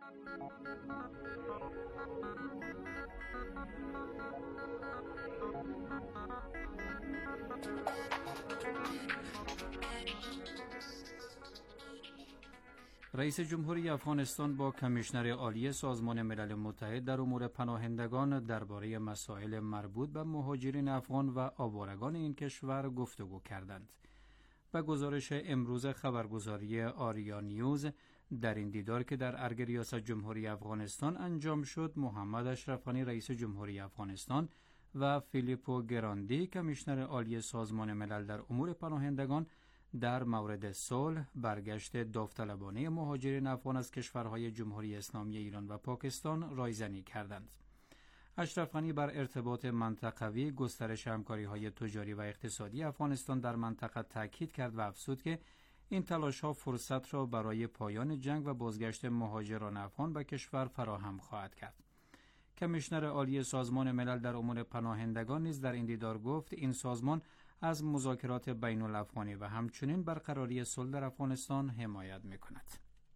رئیس جمهوری افغانستان با کمیشنر عالی سازمان ملل متحد در امور پناهندگان درباره مسائل مربوط به مهاجرین افغان و آوارگان این کشور گفتگو کردند. و گزارش امروز خبرگزاری آریا نیوز، در این دیدار که در ارگ ریاست جمهوری افغانستان انجام شد، محمد اشرف غنی رئیس جمهوری افغانستان و فیلیپو گراندی کمیشنر عالی سازمان ملل در امور پناهندگان در مورد صلح، برگشت داوطلبانه مهاجرین افغان از کشورهای جمهوری اسلامی ایران و پاکستان رایزنی کردند. اشرف غنی بر ارتباط منطقوی، گسترش همکاری‌های تجاری و اقتصادی افغانستان در منطقه تاکید کرد و افزود که این تلاش‌ها فرصت را برای پایان جنگ و بازگشت مهاجران افغان به کشور فراهم خواهد کرد. کمیشنر عالی سازمان ملل در امور پناهندگان نیز در این دیدار گفت این سازمان از مذاکرات بین الافغانی و همچنین برقراری صلح در افغانستان حمایت می‌کند.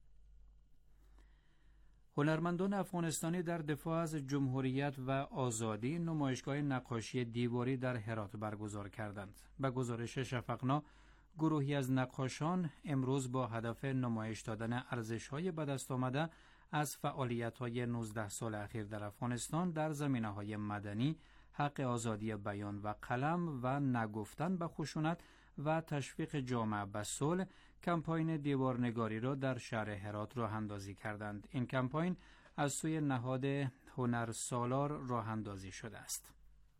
هنرمندان افغانستانی در دفاع از جمهوریت و آزادی نمایشگاه نقاشی دیواری در هرات برگزار کردند. به گزارش شفقنا، گروهی از نقاشان امروز با هدف نمایش دادن ارزش‌های به دست آمده از فعالیت‌های نوزده سال اخیر در افغانستان در زمینه‌های مدنی، حق آزادی بیان و قلم و نگفتن به خشونت و تشویق جامعه به صلح، کمپاین دیوارنگاری را در شهر هرات راه اندازی کردند. این کمپاین از سوی نهاد هنر سالار راه اندازی شده است.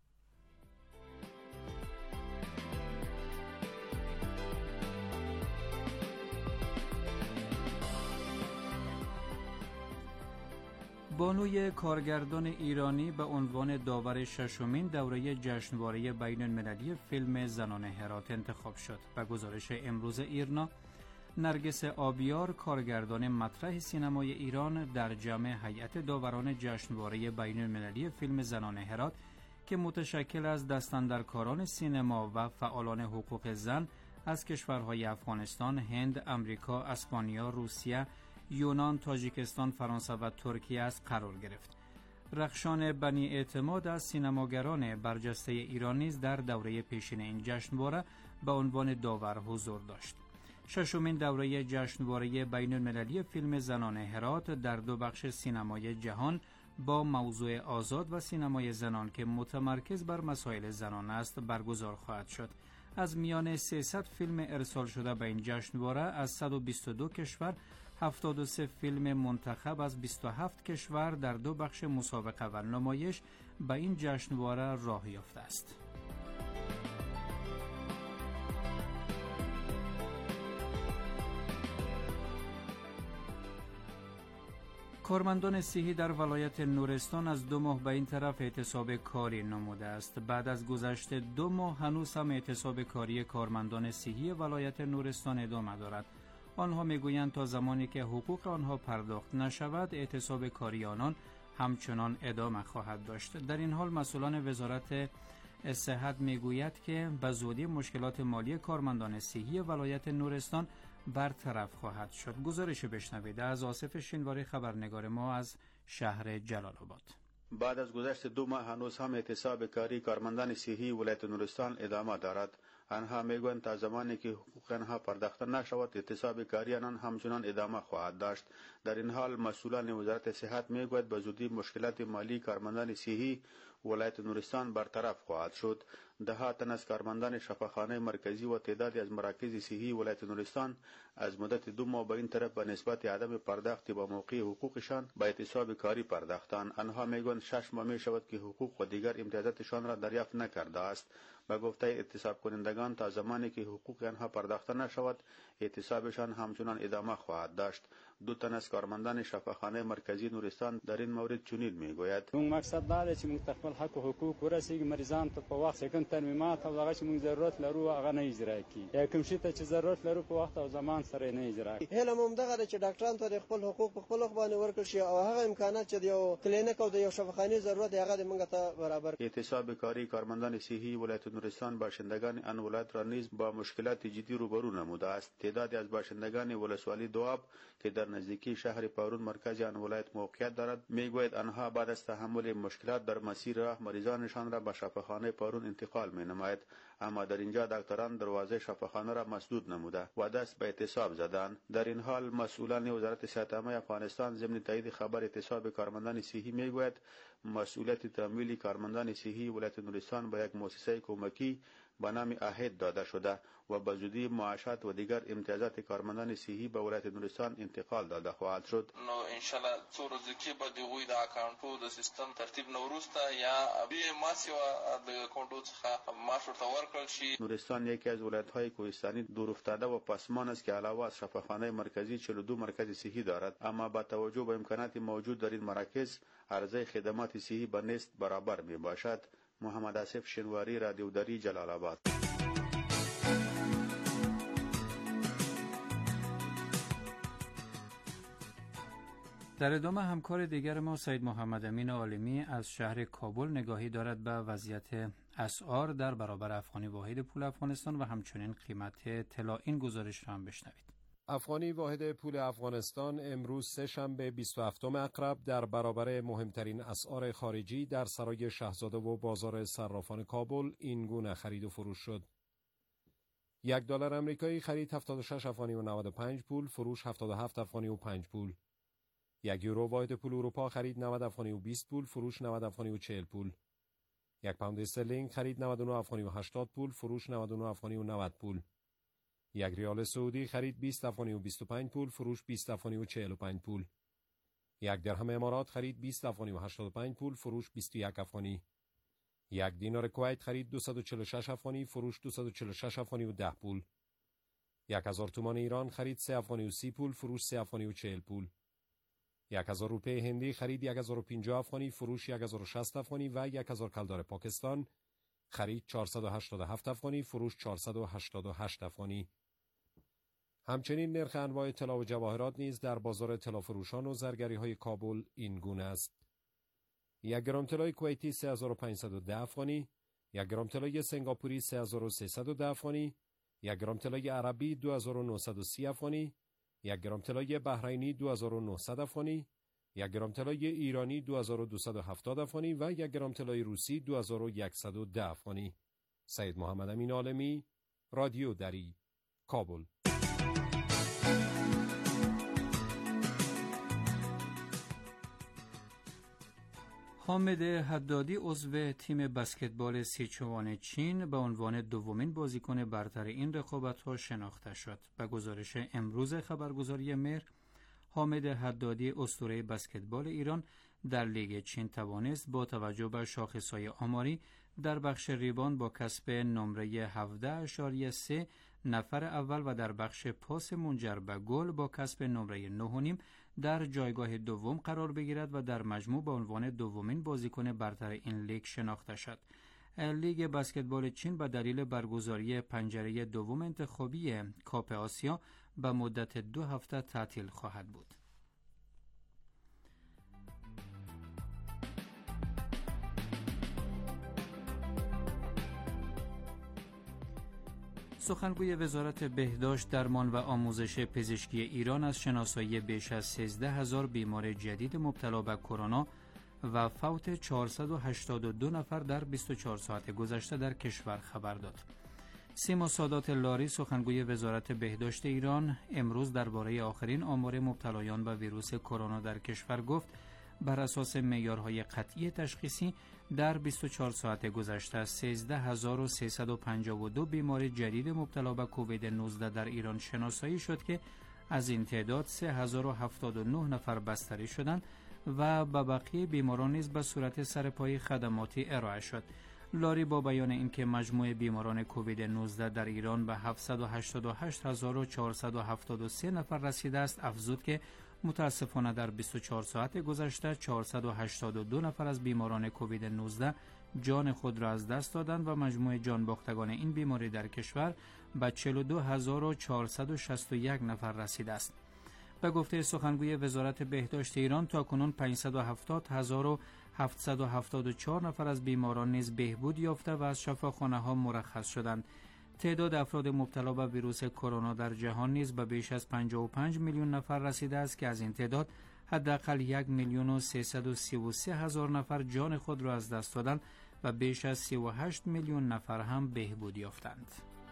بانوی کارگردان ایرانی به عنوان داور ششمین دوره جشنواره بین المللی فیلم زنان هرات انتخاب شد. به گزارش امروز ایرنا، نرگس آبیار کارگردان مطرح سینمای ایران در جمع هیئت داوران جشنواره بین المللی فیلم زنان هرات که متشکل از دستاندرکاران سینما و فعالان حقوق زن از کشورهای افغانستان، هند، امریکا، اسپانیا، روسیه، یونان، تاجیکستان، فرانسه و ترکیه است قرار گرفت. رخشان بنی اعتماد از سینماگران برجسته ایران نیز در دوره پیشین این جشنواره به عنوان داور حضور داشت. ششمین دوره جشنواره بین المللی فیلم زنان هرات در دو بخش سینمای جهان با موضوع آزاد و سینمای زنان که متمرکز بر مسائل زنان است برگزار خواهد شد. از میان سیصد فیلم ارسال شده به این جشنواره از صد و بیست و دو کشور هفتاد و سه فیلم منتخب از بیست و هفت کشور در دو بخش مسابقه و نمایش به این جشنواره راه یافته است. کارمندان صحی در ولایت نورستان از دو ماه به این طرف اعتصاب کاری نموده است. بعد از گذشت دو ماه هنوز هم اعتصاب کاری کارمندان صحی ولایت نورستان ادامه دارد. آنها میگویند تا زمانی که حقوق آنها پرداخت نشود اعتصاب کاری آنان همچنان ادامه خواهد داشت. در این حال مسئولان وزارت صحت میگوید که به زودی مشکلات مالی کارمندان صحی ولایت نورستان برطرف خواهد شد. گزارش بشنوید از آصف شینواری خبرنگار ما از شهر جلال آباد. بعد از گذشت دو ماه هنوز هم اعتصاب کاری کارمندان صحی ولایت نورستان ادامه دارد. آنها میگویند تا زمانی که حقوق آنها پرداخته نشود اعتصاب کاری آنان همچنان ادامه خواهد داشت. در این حال مسئولان وزارت صحت میگوید به زودی مشکلات مالی کارمندان صحی ولایت نورستان برطرف خواهد شد. ده ها تن از کارمندان شفاخانه مرکزی و تعدادی از مراکز صحی ولایت نورستان از مدت دو ماه به این طرف به نسبت عدم پرداخت با موقع حقوقشان به اعتصاب کاری پرداختند. آنها میگویند شش ماه می شود که حقوق و دیگر امتیازاتشان را دریافت نکرده است. به گفته اعتصاب کنندگان تا زمانی که حقوق آنها پرداخته نشود اعتصابشان همچنان ادامه خواهد داشت. دو تن از کارمندان شفاخانه مرکزی نورستان در این مورد چنین میگوید: مون مقصد دا دی چې موږ خپل حق او حقوق ورسیږي، مریضان ته په وخت سکن ترمیمات او هغه چې موږ ضرورت لرو هغه نه اجرا کی، یا کوم شي ته چې ضرورت لرو په وخت او زمان سره نه اجرا کی. هله موږ دغه چې ډاکټرانو ته خپل حقوق په خپل وخت باندې ورکړي شي او هغه امکانات چې یو کلینیک او د یو شفاخانه ضرورت هغه موږ ته برابر. اعتصاب کاری کارمندان صحی ولایت نورستان باشندگان آن ولایت را نیز با مشکلات جدی روبرو نموده است. تعدادی از باشندگان ولسوالی دواب که در نزدیکی شهر پارون مرکز آن ولایت موقعیت دارد میگوید آنها بعد از تحمل مشکلات در مسیر راه مریضانشان را به شفاخانه پارون انتقال می نماید، اما در اینجا دکتران دروازه شفاخانه را مسدود نموده و دست به اعتصاب زدند. در این حال مسئولان وزارت صحت عامه افغانستان ضمن تایید خبر اعتصاب کارمندان صحی میگوید مسئولیت تامین کارمندان صحی ولایت نورستان به یک مؤسسه کمکی به نام عهد داده شده و به زودی معاشات و دیگر امتیازات کارمندان صحی به ولایت نورستان انتقال داده خواهد شد. نو ان شاء الله څو ورځې کې به دوی د اکاونټو د سیستم ترتیب نوروسته یا بي ماسي و د اکاونټو څخه معاش ورته ورکړل شي. نورستان یکی از ولایت‌های کوهستانی دور افتاده و پسمان است که علاوه از شفاخانه مرکزی چهل و دو مرکز صحی دارد، اما با توجه به امکانات موجود در این مراکز عرضه خدمات صحی به نصف برابر می باشد. محمد آصف شنواری، رادیو دری، جلال آباد. در ادامه همکار دیگر ما سید محمد امین عالمی از شهر کابل نگاهی دارد به وضعیت اسعار در برابر افغانی واحد پول افغانستان و همچنین قیمت طلا. این گزارش را هم بشنوید. افغانی واحد پول افغانستان امروز سه شنبه بیست و هفتم اکرب در برابر مهمترین اسعار خارجی در سرای شاهزاده و بازار صرافان کابل این گونه خرید و فروش شد. یک دلار آمریکایی خرید هفتاد و شش افغانی و نود و پنج پول، فروش هفتاد و هفت افغانی و پنج پول. یک یورو واحد پول اروپا خرید نود افغانی و بیست پول، فروش نود افغانی و چهل پول. یک پوند استرلینگ خرید نود و نه افغانی و هشتاد پول، فروش نود و نه افغانی و نود پول. یک ریال سعودی خرید بیست افغانی و بیست و پنج پول، فروش بیست افغانی و چهل و پنج پول. یک درهم امارات خرید بیست افغانی و هشتاد و پنج پول، فروش بیست و یک افغانی. یک دینار کویت خرید دویست و چهل و شش افغانی، فروش دویست و چهل و شش افغانی و ده پول. یک هزار تومان ایران خرید سه افغانی و سی پول، فروش سه افغانی و چهل پول. یک هزار روپیه هندی خرید یک هزار و پنجاه افغانی، فروش یک هزار و شصت افغانی و یک هزار کلدار پاکستان خرید چهارصد و هشتاد و هفت افغانی، فروش چهارصد و هشتاد و هشت افغانی. همچنین نرخ انواع طلا و جواهرات نیز در بازار طلافروشان و زرگری‌های کابل این گونه است. یک گرم طلای کویتی سه هزار و پانصد و ده افغانی، یک گرم طلای سنگاپوری سه هزار و سیصد و ده افغانی، یک گرم طلای عربی دو هزار و نهصد و سی افغانی، یک گرم طلای بحرینی دو هزار و نهصد افغانی، یک گرم طلای ایرانی دو هزار و دویست و هفتاد افغانی و یک گرم طلای روسی دو هزار و صد و ده افغانی. سید محمد امین عالمی، رادیو دری، کابل. حامد حدادی عضو تیم بسکتبال سیچوان چین به عنوان دومین بازیکن برتر این رقابت‌ها شناخته شد. به گزارش امروز خبرگزاری مهر، حامد حدادی اسطوره بسکتبال ایران در لیگ چین توانست با توجه به شاخص‌های آماری در بخش ریباند با کسب نمره هفده اشاریه سه نفر اول و در بخش پاس منجر به گل با کسب نمره نه و نیم در جایگاه دوم قرار بگیرد و در مجموع به عنوان دومین بازیکن برتر این لیگ شناخته شد. لیگ بسکتبال چین به دلیل برگزاری پنجره دوم انتخابی کاپ آسیا به مدت دو هفته تعطیل خواهد بود. سخنگوی وزارت بهداشت، درمان و آموزش پزشکی ایران از شناسایی بیش از سیزده هزار بیمار جدید مبتلا به کرونا و فوت چهارصد و هشتاد و دو نفر در بیست و چهار ساعت گذشته در کشور خبر داد. سیما سادات لاری سخنگوی وزارت بهداشت ایران امروز درباره آخرین آمار مبتلایان به ویروس کرونا در کشور گفت بر اساس معیارهای قطعی تشخیصی در بیست و چهار ساعت گذشته سیزده هزار و سیصد و پنجاه و دو بیمار جدید مبتلا به کووید نوزده در ایران شناسایی شد که از این تعداد سه هزار و هفتاد و نه نفر بستری شدند و به بقیه بیماران نیز به صورت سرپایی خدماتی ارائه شد. لاری با بیان اینکه مجموع بیماران کووید نوزده در ایران به هفتصد و هشتاد و هشت هزار و چهارصد و هفتاد و سه نفر رسیده است افزود که متاسفانه در بیست و چهار ساعت گذشته چهارصد و هشتاد و دو نفر از بیماران کووید نوزده جان خود را از دست دادند و مجموع جان باختگان این بیماری در کشور به چهل و دو هزار و چهارصد و شصت و یک نفر رسیده است. به گفته سخنگوی وزارت بهداشت ایران تاکنون پانصد و هفتاد هزار و هفتصد و هفتاد و چهار نفر از بیماران نیز بهبود یافته و از شفاخانه‌ها مرخص شدند. تعداد افراد مبتلا به ویروس کرونا در جهان نیز به بیش از پنجاه و پنج میلیون نفر رسیده است که از این تعداد حداقل یک میلیون و سیصد و سی و سه هزار نفر جان خود را از دست دادند و بیش از سی و هشت میلیون نفر هم بهبود یافتند.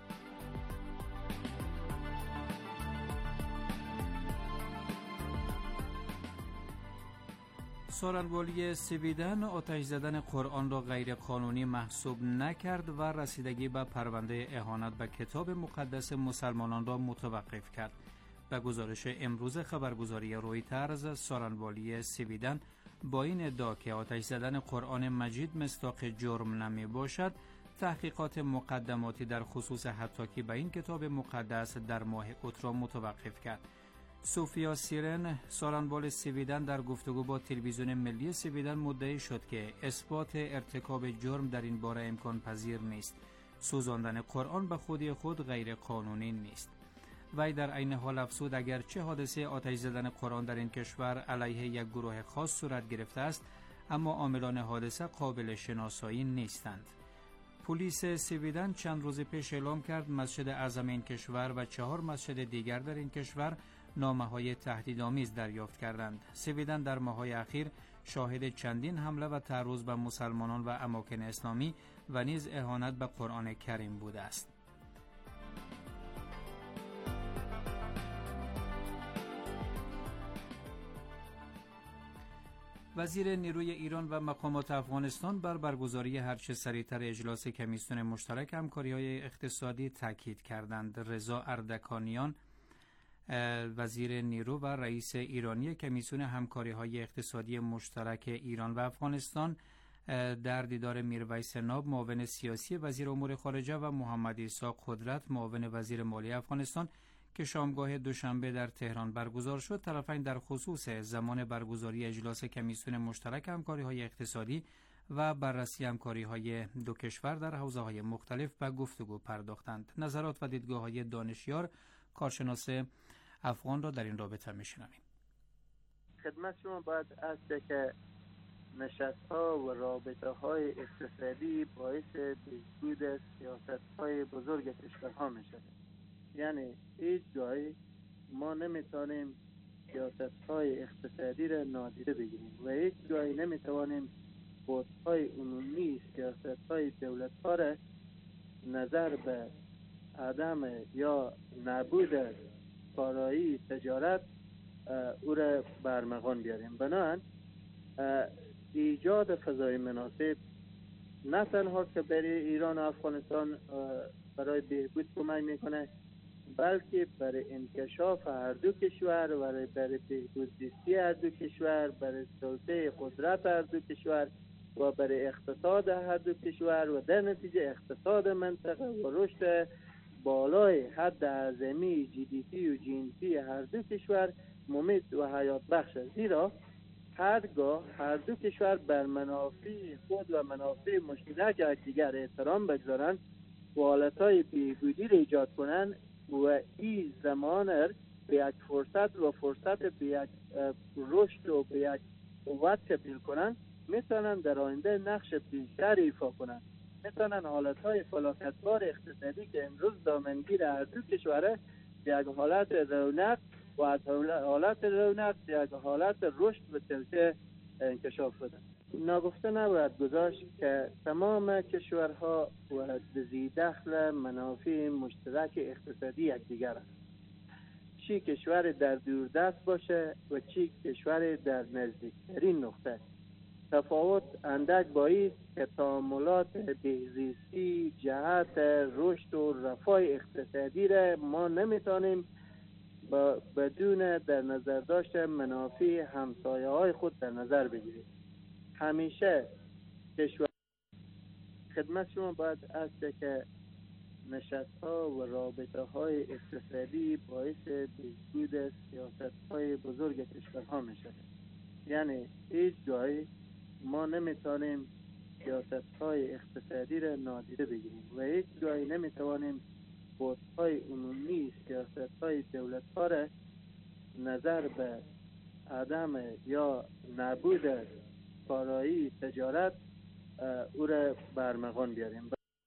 سارنوالی سویدن آتش زدن قرآن را غیر قانونی محسوب نکرد و رسیدگی به پرونده اهانت به کتاب مقدس مسلمانان را متوقف کرد. به گزارش امروز خبرگزاری رویترز، سارنوالی سویدن با این ادعا که آتش زدن قرآن مجید مصداق جرم نمی باشد، تحقیقات مقدماتی در خصوص حتاکی به این کتاب مقدس در ماه اوت متوقف کرد. سوفیا سیرن، سارنوال سویدن، در گفتگو با تلویزیون ملی سویدن مدعی شد که اثبات ارتکاب جرم در این باره امکان پذیر نیست. سوزاندن قرآن به خودی خود غیر قانونی نیست. وی در عین حال افزود اگرچه حادثه آتش زدن قرآن در این کشور علیه یک گروه خاص صورت گرفته است، اما عاملان حادثه قابل شناسایی نیستند. پلیس سویدن چند روز پیش اعلام کرد مسجد اعظم این کشور و چهار مسجد دیگر در این کشور نامه‌های تهدیدآمیز دریافت کردند. سویدن در ماه‌های اخیر شاهد چندین حمله و تعرض به مسلمانان و اماکن اسلامی و نیز اهانت به قرآن کریم بوده است. وزیر نیروی ایران و مقامات افغانستان بر برگزاری هرچه سریعتر اجلاس کمیسیون مشترک همکاری‌های اقتصادی تاکید کردند. رضا اردکانیان، وزیر نیرو و رئیس ایرانی کمیسیون همکاری‌های اقتصادی مشترک ایران و افغانستان، در دیدار میرویس ناب، معاون سیاسی وزیر امور خارجه، و محمد عیسی قدرت، معاون وزیر مالی افغانستان، که شامگاه دوشنبه در تهران برگزار شد، طرفین در خصوص زمان برگزاری اجلاس کمیسیون مشترک همکاری‌های اقتصادی و بررسی همکاری‌های دو کشور در حوزه‌های مختلف به گفتگو پرداختند. نظرات و دیدگاه‌های دانشیار کارشناس افغان را در این رابطه می‌شنویم. خدمت شما باید است که نشست‌ها و رابطه‌های اقتصادی باعث بهبود سیاست‌های بزرگ کشورها می‌شود. یعنی هیچ جایی ما نمیتونیم سیاست‌های اقتصادی را نادیده بگیریم و هیچ جایی نمیتوانیم بودهای عمومی سیاست‌های دولت‌ها را نظر به عدم یا نبود کارایی تجارت او را برمغان بیاریم. بنابراین ایجاد فضای مناسب نه تنها که برای ایران و افغانستان برای بهبود کمک میکنه، بلکه برای انکشاف هر دو کشور، برای برای بهبود زیستی هر دو کشور، برای سلطه قدرت هر دو کشور و برای اقتصاد هر دو کشور و در نتیجه اقتصاد منطقه و رشد بالای حد اعظمی جی دی پی و جی ان پی هر دو کشور ممید و حیات بخش است. زیرا هرگاه هر دو کشور بر منافع خود و منافع مشترک یکدیگر احترام بگذارند و حالتهای بهبودی را ایجاد کنند و این زمان به یک فرصت و فرصت به یک رشد و به یک قوت تبدیل کنند، میتونن در آینده نقش بیشتر ایفا کنند. میتونن حالتهای فلاکتبار اقتصادی که امروز دامنگیر هر دو کشوره به یک حالت رونق و از حالت رونق به یک حالت رشد و توسعه انکشاف بدن. ناگفته نباید گذاشت که تمام کشورها و ذی دخل منافع مشترک اقتصادی یکدیگر است. چی کشور در دوردست باشه و چی کشور در نزدیکترین نقطه. تفاوت اندک بایست که تعاملات بهزیستی جهت رشد و رفاه اقتصادی را ما نمیتونیم بدون در نظر داشت منافع همسایه های خود در نظر بگیریم. همیشه کشور خدمت شما باید است که نشست ها و رابطه های اقتصادی باعث بهبود سیاست های بزرگ کشورها می شود. یعنی هیچ جایی ما نمیتونیم سیاست های اقتصادی را نادیده بگیریم و هیچ جایی نمیتوانیم بودهای عمومی سیاست های دولت ها را نظر به عدم یا نبود کارایی تجارت او را برمغان بیاریم.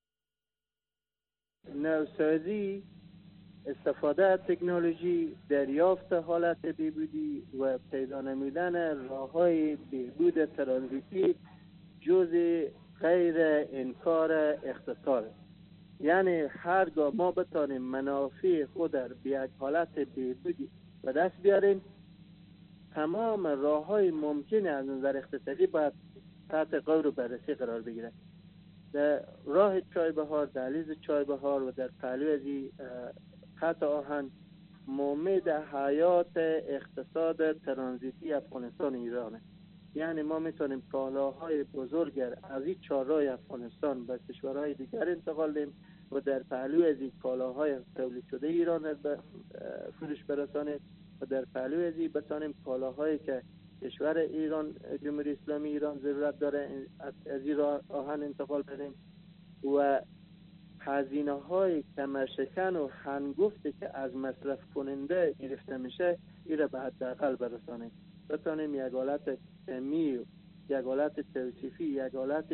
نوسازی، استفاده از تکنولوژی، دریافت حالت بهبودی و پیدا نمودن راه‌های بهبود ترانزیتی جزء غیر انکار اقتصاد. یعنی هرگاه ما بتانیم منافع خود در یک حالت بهبودی به دست بیاریم، تمام راه‌های ممکن از نظر اقتصادی باید تحت غور و بررسی قرار بگیرد. در راه چای بهار، دهلیز چای بهار و در پهلو از خط آهن مومد حیات اقتصاد ترانزیتی افغانستان ایرانه. یعنی ما میتونیم کالاهای بزرگ از این چهارراه افغانستان به کشورهای دیگر انتقال دیم و در پهلو از این کالاهای تولید شده ایران به فروش برسانیم و در پهلو از این بتانیم کالاهایی که کشور ایران، جمهوری اسلامی ایران ضرورت داره از این راه آهن انتقال بدیم و هزینه های کمرشکن و هنگفتی که از مصرف کننده گرفته میشه این را به حداقل برسانیم. بتانیم یک حالت کمی، یک حالت توصیفی، یک حالت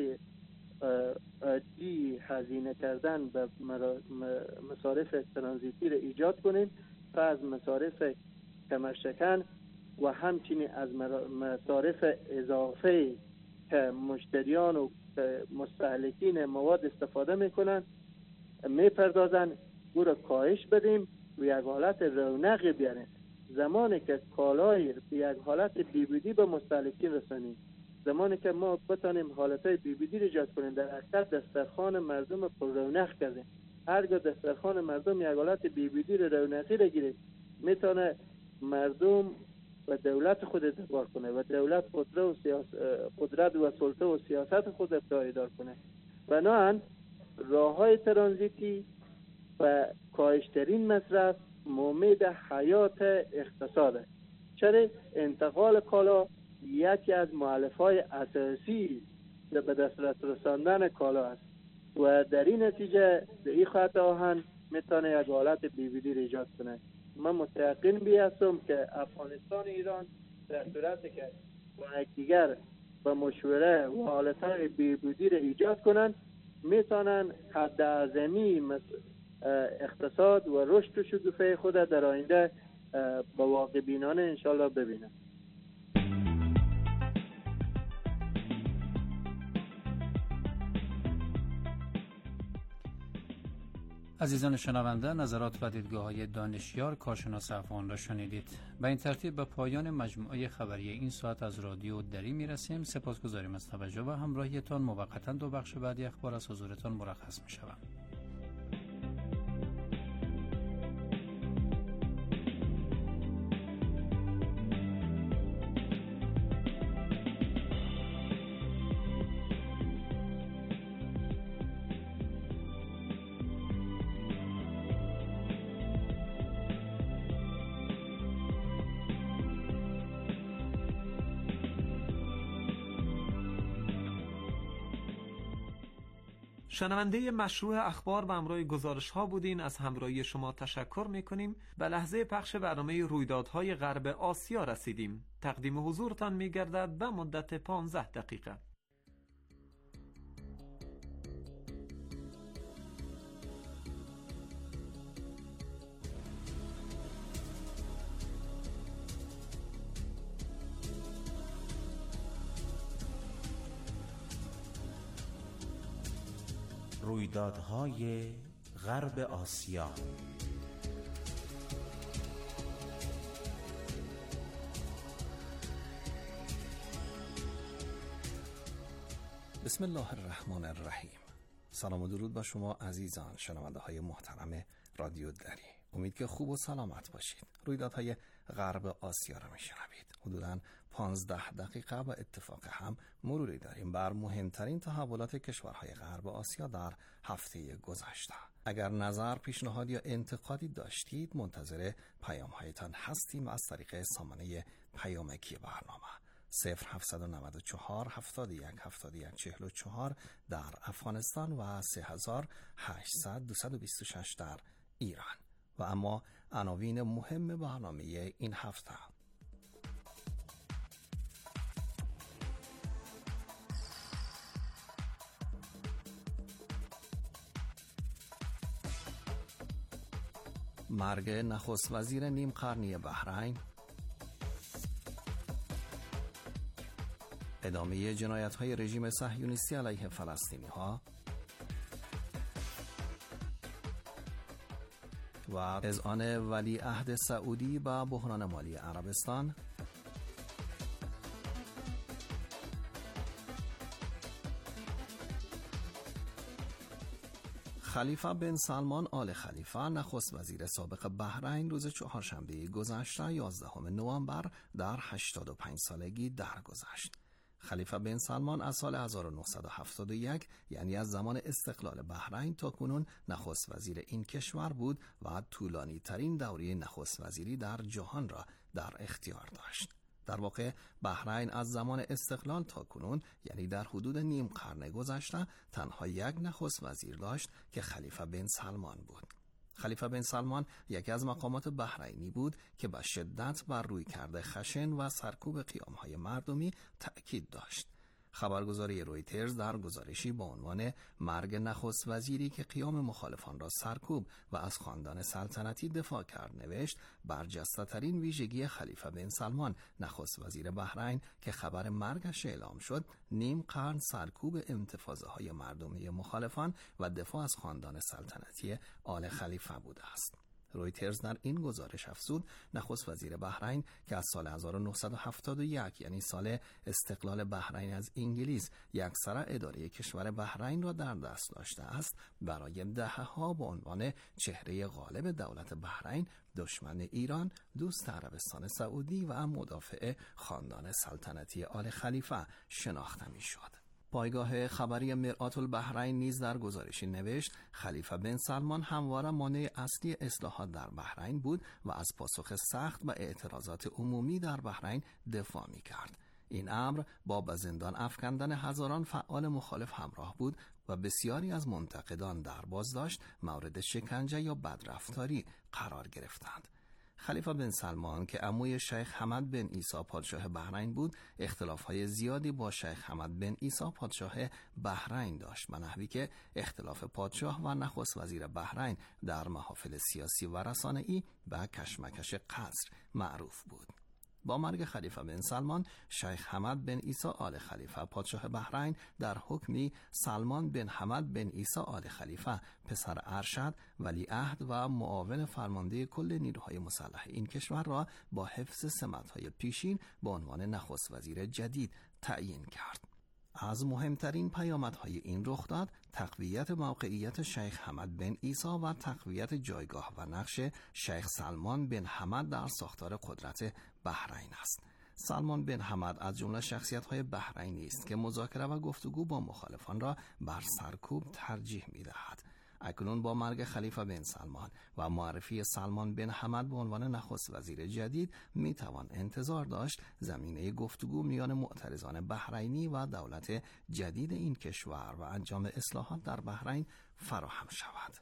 عادی هزینه کردن به مصارف ترانزیتی را ایجاد کنیم و از مصارف کمرشکن و همچنین از مصارف اضافه که مشتریان و مستهلکین مواد استفاده میکنن میپردازن او را کاهش بدیم و یک حالت رونق بیاریم. زمانی که کالای یک حالت بیبودی به مستهلکین رسانیم، زمانی که ما بتانیم حالتهای بیبودی را ایجاد کنیم، در اکثر دسترخوان مردم پر رونق کردیم. هرگاه دسترخوان مردم یک حالت بیبودی را رونقی را گیرید، میتونه مردم و دولت خود ادبار کنه و دولت قدرت و, سیاس... قدرت و سلطه و سیاست خود ادار کنه. بنابراین راه های ترانزیتی و کاهشترین مصرف مومد حیات اقتصاده. چرا انتقال کالا یکی از مؤلفه های اساسی به دسترس رساندن کالا است و در این نتیجه در این خط آهن میتونه یک حالت بیبودی را ایجاد کنه. من متیقن بیستم که افغانستان ایران در صورتی که با یکدیگر به مشوره و حالتهای بیبودی را ایجاد کنند میتونن حد اعظمی اقتصاد و رشد و شکوفه خود در آینده با واقع بینانه انشالله ببینن. عزیزان شنونده، نظرات و دیدگاه‌های دانشیار کارشناس افغان را شنیدید. به این ترتیب به پایان مجموعه خبری این ساعت از رادیو دری میرسیم. سپاسگزاریم از توجه و همراهیتان. موقتا دو بخش بعدی اخبار از حضورتان مرخص می‌شوم. شنونده مشروع اخبار و همراه گزارش ها بودین. از همراهی شما تشکر میکنیم. به لحظه پخش برنامه رویدادهای غرب آسیا رسیدیم. تقدیم حضورتان میگردد به مدت پانزده دقیقه. رویدادهای غرب آسیا. بسم الله الرحمن الرحیم. سلام و درود با شما عزیزان شنونده های محترم رادیو دری. امید که خوب و سلامت باشید. رویدادهای غرب آسیا را میشنوید. حدوداً پانزده دقیقه و اتفاق هم مروری داریم بر مهمترین تحولات کشورهای غرب آسیا در هفته گذشته. اگر نظر، پیشنهاد یا انتقادی داشتید منتظر پیام هایتان هستیم از طریق سامانه پیامکی برنامه صفر هفتصد و نود و چهار هفتاد و یک هفتاد و یک چهل و چهار در افغانستان و سه هزار و هشتصد دویست و بیست و شش در ایران. و اما عناوین مهم برنامه این هفته: مرگ نخست وزیر نیم قرنی بحرین، ادامه جنایت‌های رژیم صهیونیستی علیه فلسطینی‌ها و اذعان ولیعهد سعودی به بحران مالی عربستان، خلیفه بن سلمان آل خلیفه نخست وزیر سابق بحرین روز چهارشنبه گذشته یازدهم نوامبر در هشتاد و پنج سالگی درگذشت. خلیفه بن سلمان از سال هزار و نهصد و هفتاد و یک یعنی از زمان استقلال بحرین تا کنون نخست وزیر این کشور بود و طولانی ترین دوره نخست وزیری در جهان را در اختیار داشت. در واقع بحرین از زمان استقلال تا کنون یعنی در حدود نیم قرن گذشته تنها یک نخست وزیر داشت که خلیفه بن سلمان بود. خلیفه بن سلمان یکی از مقامات بحرینی بود که به شدت بر رویکرد خشن و سرکوب قیام‌های مردمی تأکید داشت. خبرگزاری رویترز در گزارشی با عنوان مرگ نخست وزیری که قیام مخالفان را سرکوب و از خاندان سلطنتی دفاع کرد نوشت: برجسته ترین ویژگی خلیفه بن سلمان نخست وزیر بحرین که خبر مرگش اعلام شد نیم قرن سرکوب انتفاضه های مردمی مخالفان و دفاع از خاندان سلطنتی آل خلیفه بوده است. رویترز در این گزارش افزود نخست وزیر بحرین که از سال هزار و نهصد و هفتاد و یک یعنی سال استقلال بحرین از انگلیس یکسره اداره کشور بحرین را در دست داشته است برای دهه‌ها به عنوان چهره غالب دولت بحرین، دشمن ایران، دوست عربستان سعودی و مدافع خاندان سلطنتی آل خلیفه شناخته می‌شد. پایگاه خبری مرآت البحرین نیز در گزارشی نوشت خلیفه بن سلمان همواره مانع اصلی اصلاحات در بحرین بود و از پاسخ سخت و اعتراضات عمومی در بحرین دفاع می کرد. این امر با به زندان افکندن هزاران فعال مخالف همراه بود و بسیاری از منتقدان در بازداشت، مورد شکنجه یا بدرفتاری قرار گرفتند. خلیفه بن سلمان که عموی شیخ حمد بن عیسی پادشاه بحرین بود، اختلاف‌های زیادی با شیخ حمد بن عیسی پادشاه بحرین داشت، به نحوی که اختلاف پادشاه و نخست وزیر بحرین در محافل سیاسی و رسانه‌ای به کشمکش قصر معروف بود. با مرگ خلیفه بن سلمان، شیخ حمد بن عیسی آل خلیفه پادشاه بحرین در حکمی سلمان بن حمد بن عیسی آل خلیفه پسر ارشد ولیعهد و معاون فرمانده کل نیروهای مسلح این کشور را با حفظ سمت‌های پیشین به عنوان نخست وزیر جدید تعیین کرد. از مهمترین پیامدهای این رخداد تقویت موقعیت شیخ حمد بن عیسی و تقویت جایگاه و نقش شیخ سلمان بن حمد در ساختار قدرت بحرین است. سلمان بن حمد از جمله شخصیت‌های بحرینی است که مذاکره و گفتگو با مخالفان را بر سرکوب ترجیح می‌دهد. اکنون با مرگ خلیفه بن سلمان و معرفی سلمان بن حمد به عنوان نخست وزیر جدید می توان انتظار داشت زمینه گفتگو میان معترضان بحرینی و دولت جدید این کشور و انجام اصلاحات در بحرین فراهم شود.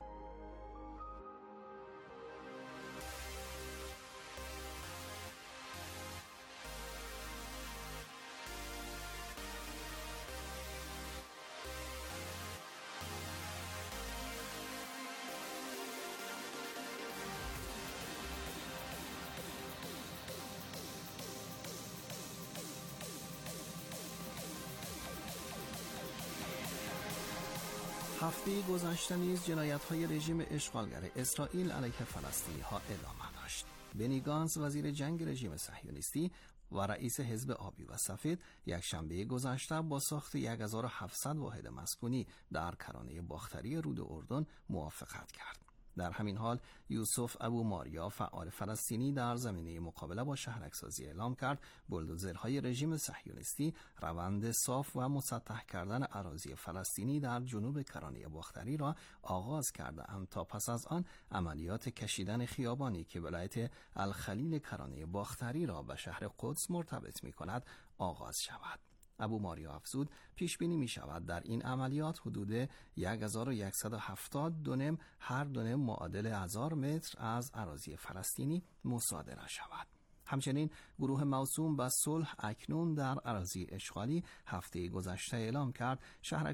هفته گذشته نیز جنایت‌های رژیم اشغالگر اسرائیل علیه فلسطینی‌ها ادامه داشت. بنی گانتز وزیر جنگ رژیم صهیونیستی و رئیس حزب آبی و سفید یک شنبه گذشته با ساخت هزار و هفتصد واحد مسکونی در کرانه باختری رود اردن موافقت کرد. در همین حال یوسف ابو ماریا فعال فلسطینی در زمینه مقابله با شهرک‌سازی اعلام کرد بولدوزرهای رژیم صهیونیستی روند صاف و مسطح کردن اراضی فلسطینی در جنوب کرانه باختری را آغاز کرده‌اند تا پس از آن عملیات کشیدن خیابانی که ولایت الخلیل کرانه باختری را به شهر قدس مرتبط می‌کند آغاز شود. ابو ماریا افزود پیش بینی می شود در این عملیات حدود هزار و صد و هفتاد دونم هر دونم معادل هزار متر از اراضی فلسطینی مصادره شود. همچنین گروه موسوم به صلح اکنون در اراضی اشغالی هفته گذشته اعلام کرد شهرک